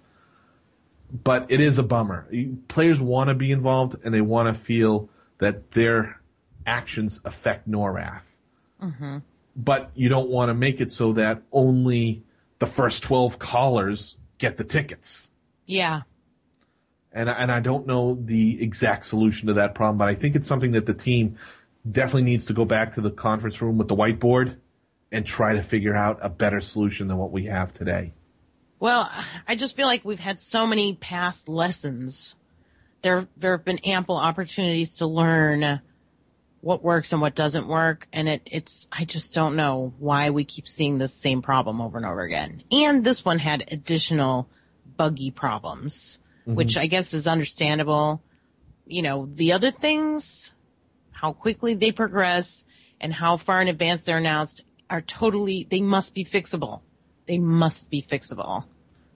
But it is a bummer. Players want to be involved, and they want to feel that their actions affect NORAD. Mm-hmm. But you don't want to make it so that only the first twelve callers get the tickets. Yeah. And, and I don't know the exact solution to that problem, but I think it's something that the team definitely needs to go back to the conference room with the whiteboard and try to figure out a better solution than what we have today. Well, I just feel like we've had so many past lessons. There, there have been ample opportunities to learn what works and what doesn't work, and it, it's, I just don't know why we keep seeing this same problem over and over again. And this one had additional buggy problems, mm-hmm. which I guess is understandable. You know, the other things, how quickly they progress and how far in advance they're announced are totally, they must be fixable. They must be fixable.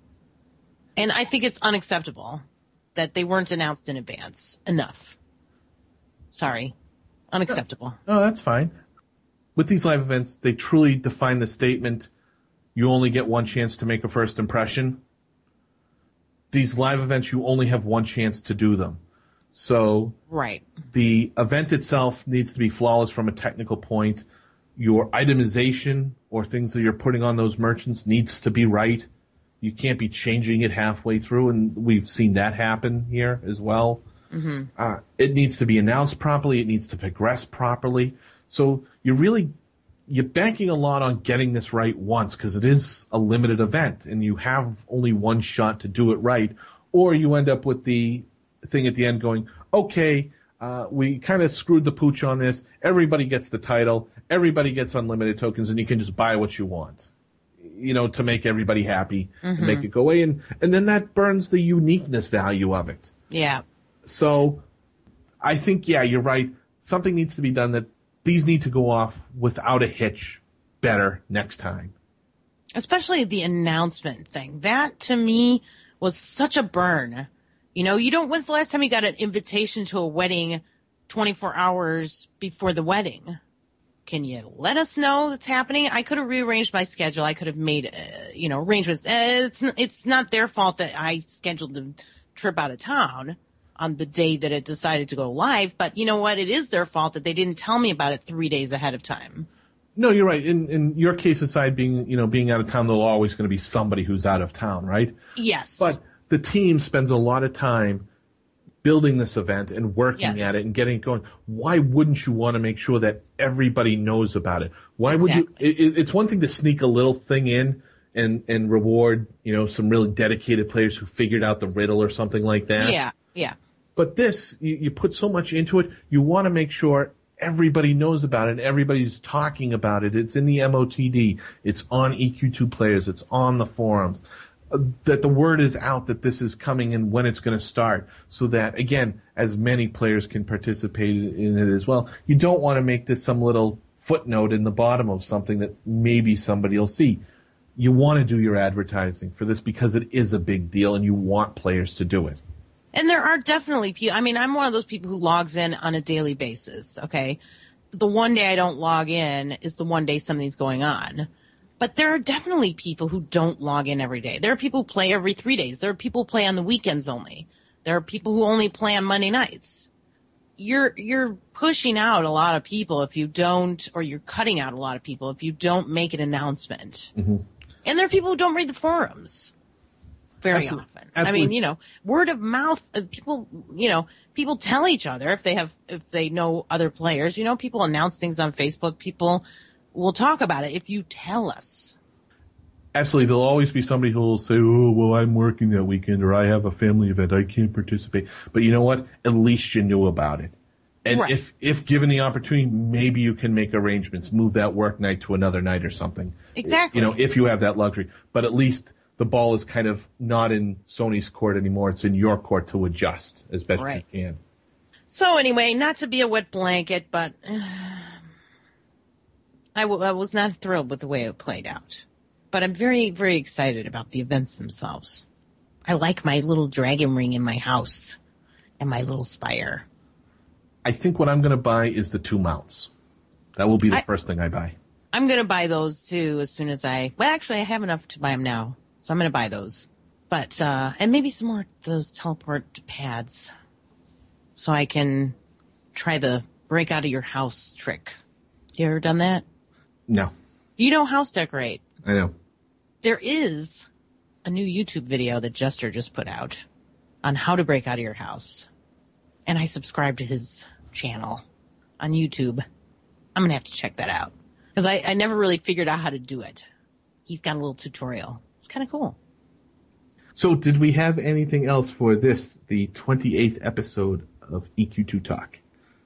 And I think it's unacceptable that they weren't announced in advance enough. Sorry. Unacceptable. Oh, that's fine. With these live events, they truly define the statement, you only get one chance to make a first impression. These live events, you only have one chance to do them. So right. The event itself needs to be flawless from a technical point. Your itemization or things that you're putting on those merchants needs to be right. You can't be changing it halfway through, and we've seen that happen here as well. Mm-hmm. Uh, it needs to be announced properly. It needs to progress properly. So you're really you're banking a lot on getting this right once, because it is a limited event, and you have only one shot to do it right. Or you end up with the thing at the end going, okay, uh, we kind of screwed the pooch on this. Everybody gets the title. Everybody gets unlimited tokens, and you can just buy what you want, you know, to make everybody happy mm-hmm. and make it go away. And, and then that burns the uniqueness value of it. Yeah. So I think, yeah, you're right. Something needs to be done that these need to go off without a hitch better next time. Especially the announcement thing. That, to me, was such a burn. You know, you don't, when's the last time you got an invitation to a wedding twenty-four hours before the wedding? Can you let us know that's happening? I could have rearranged my schedule. I could have made, uh, you know, arrangements. Uh, it's, it's not their fault that I scheduled the trip out of town on the day that it decided to go live. But you know what? It is their fault that they didn't tell me about it three days ahead of time. No, you're right. In in your case aside, being you know being out of town, there's always going to be somebody who's out of town, right? Yes. But the team spends a lot of time building this event and working Yes. at it and getting it going. Why wouldn't you want to make sure that everybody knows about it? Why Exactly. would you? It, it's one thing to sneak a little thing in and and reward you know some really dedicated players who figured out the riddle or something like that. Yeah, yeah. But this, you, you put so much into it, you want to make sure everybody knows about it and everybody's talking about it. It's in the M O T D. It's on E Q two Players. It's on the forums. Uh, that the word is out that this is coming and when it's going to start so that, again, as many players can participate in it as well. You don't want to make this some little footnote in the bottom of something that maybe somebody will see. You want to do your advertising for this because it is a big deal and you want players to do it. And there are definitely people. I mean, I'm one of those people who logs in on a daily basis. Okay. The one day I don't log in is the one day something's going on. But there are definitely people who don't log in every day. There are people who play every three days. There are people who play on the weekends only. There are people who only play on Monday nights. You're, you're pushing out a lot of people if you don't, or you're cutting out a lot of people if you don't make an announcement. Mm-hmm. And there are people who don't read the forums. Very Absolutely. often. Absolutely. I mean, you know, word of mouth, uh, people, you know, people tell each other if they have, if they know other players, you know, people announce things on Facebook. People will talk about it if you tell us. Absolutely. There'll always be somebody who will say, oh, well, I'm working that weekend or I have a family event. I can't participate. But you know what? At least you knew about it. And Right. if, if given the opportunity, maybe you can make arrangements, move that work night to another night or something. Exactly. You know, if you have that luxury. But at least the ball is kind of not in Sony's court anymore. It's in your court to adjust as best Right. you can. So anyway, not to be a wet blanket, but uh, I, w- I was not thrilled with the way it played out. But I'm very, very excited about the events themselves. I like my little dragon ring in my house and my little spire. I think what I'm going to buy is the two mounts. That will be the I- first thing I buy. I'm going to buy those too as soon as I, well, actually I have enough to buy them now. So I'm going to buy those. But, uh, and maybe some more of those teleport pads so I can try the break out of your house trick. You ever done that? No, You know house decorate. I know. There is a new YouTube video that Jester just put out on how to break out of your house. And I subscribe to his channel on YouTube. I'm going to have to check that out because I, I never really figured out how to do it. He's got a little tutorial. It's kind of cool. So did we have anything else for this, the twenty-eighth episode of E Q two Talk?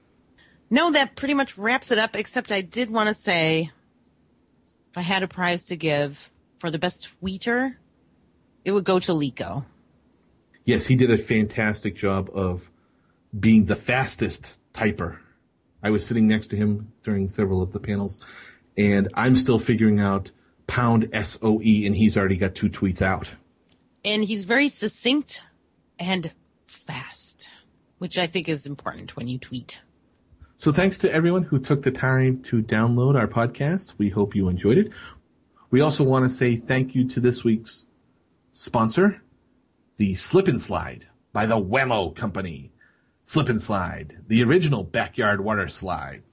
No, that pretty much wraps it up, except I did want to say if I had a prize to give for the best tweeter, it would go to Lico. Yes, he did a fantastic job of being the fastest typer. I was sitting next to him during several of the panels, and I'm still figuring out pound S O E, and he's already got two tweets out. And he's very succinct and fast, which I think is important when you tweet. So thanks to everyone who took the time to download our podcast. We hope you enjoyed it. We also want to say thank you to this week's sponsor, the Slip and Slide by the Wemo Company. Slip and Slide, the original backyard water slide.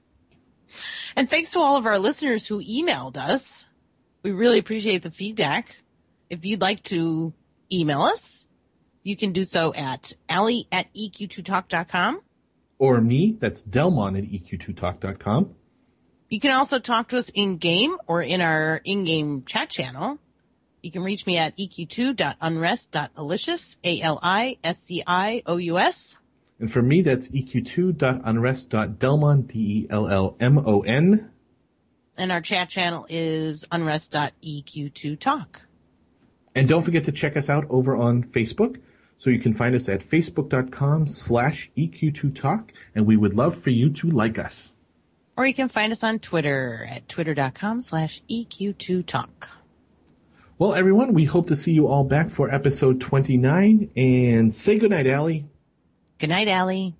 And thanks to all of our listeners who emailed us. We really appreciate the feedback. If you'd like to email us, you can do so at Allie at E Q two talk dot com. Or me, that's Delmon at E Q two talk dot com. You can also talk to us in-game or in our in-game chat channel. You can reach me at e q two dot unrest dot alicious, A L I S C I O U S. And for me, that's e q two dot unrest dot delmon, D E L L M O N. And our chat channel is unrest dot e q two talk. And don't forget to check us out over on Facebook. So you can find us at facebook.com slash EQ2Talk. And we would love for you to like us. Or you can find us on Twitter at twitter.com slash EQ2Talk. Well, everyone, we hope to see you all back for episode twenty-nine. And say goodnight, Allie. Good night, Allie.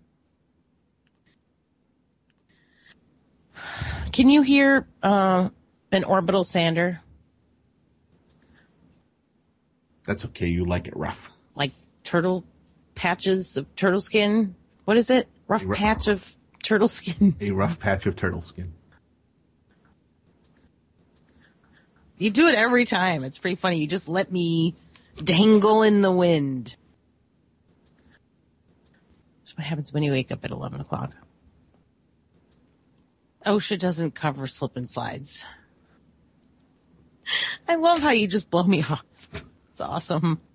Can you hear uh, an orbital sander? That's okay. You like it rough. Like turtle patches of turtle skin? What is it? Rough Ru- patch of turtle skin? A rough patch of turtle skin. You do it every time. It's pretty funny. You just let me dangle in the wind. That's what happens when you wake up at eleven o'clock. OSHA doesn't cover slip and slides. I love how you just blow me off. It's awesome.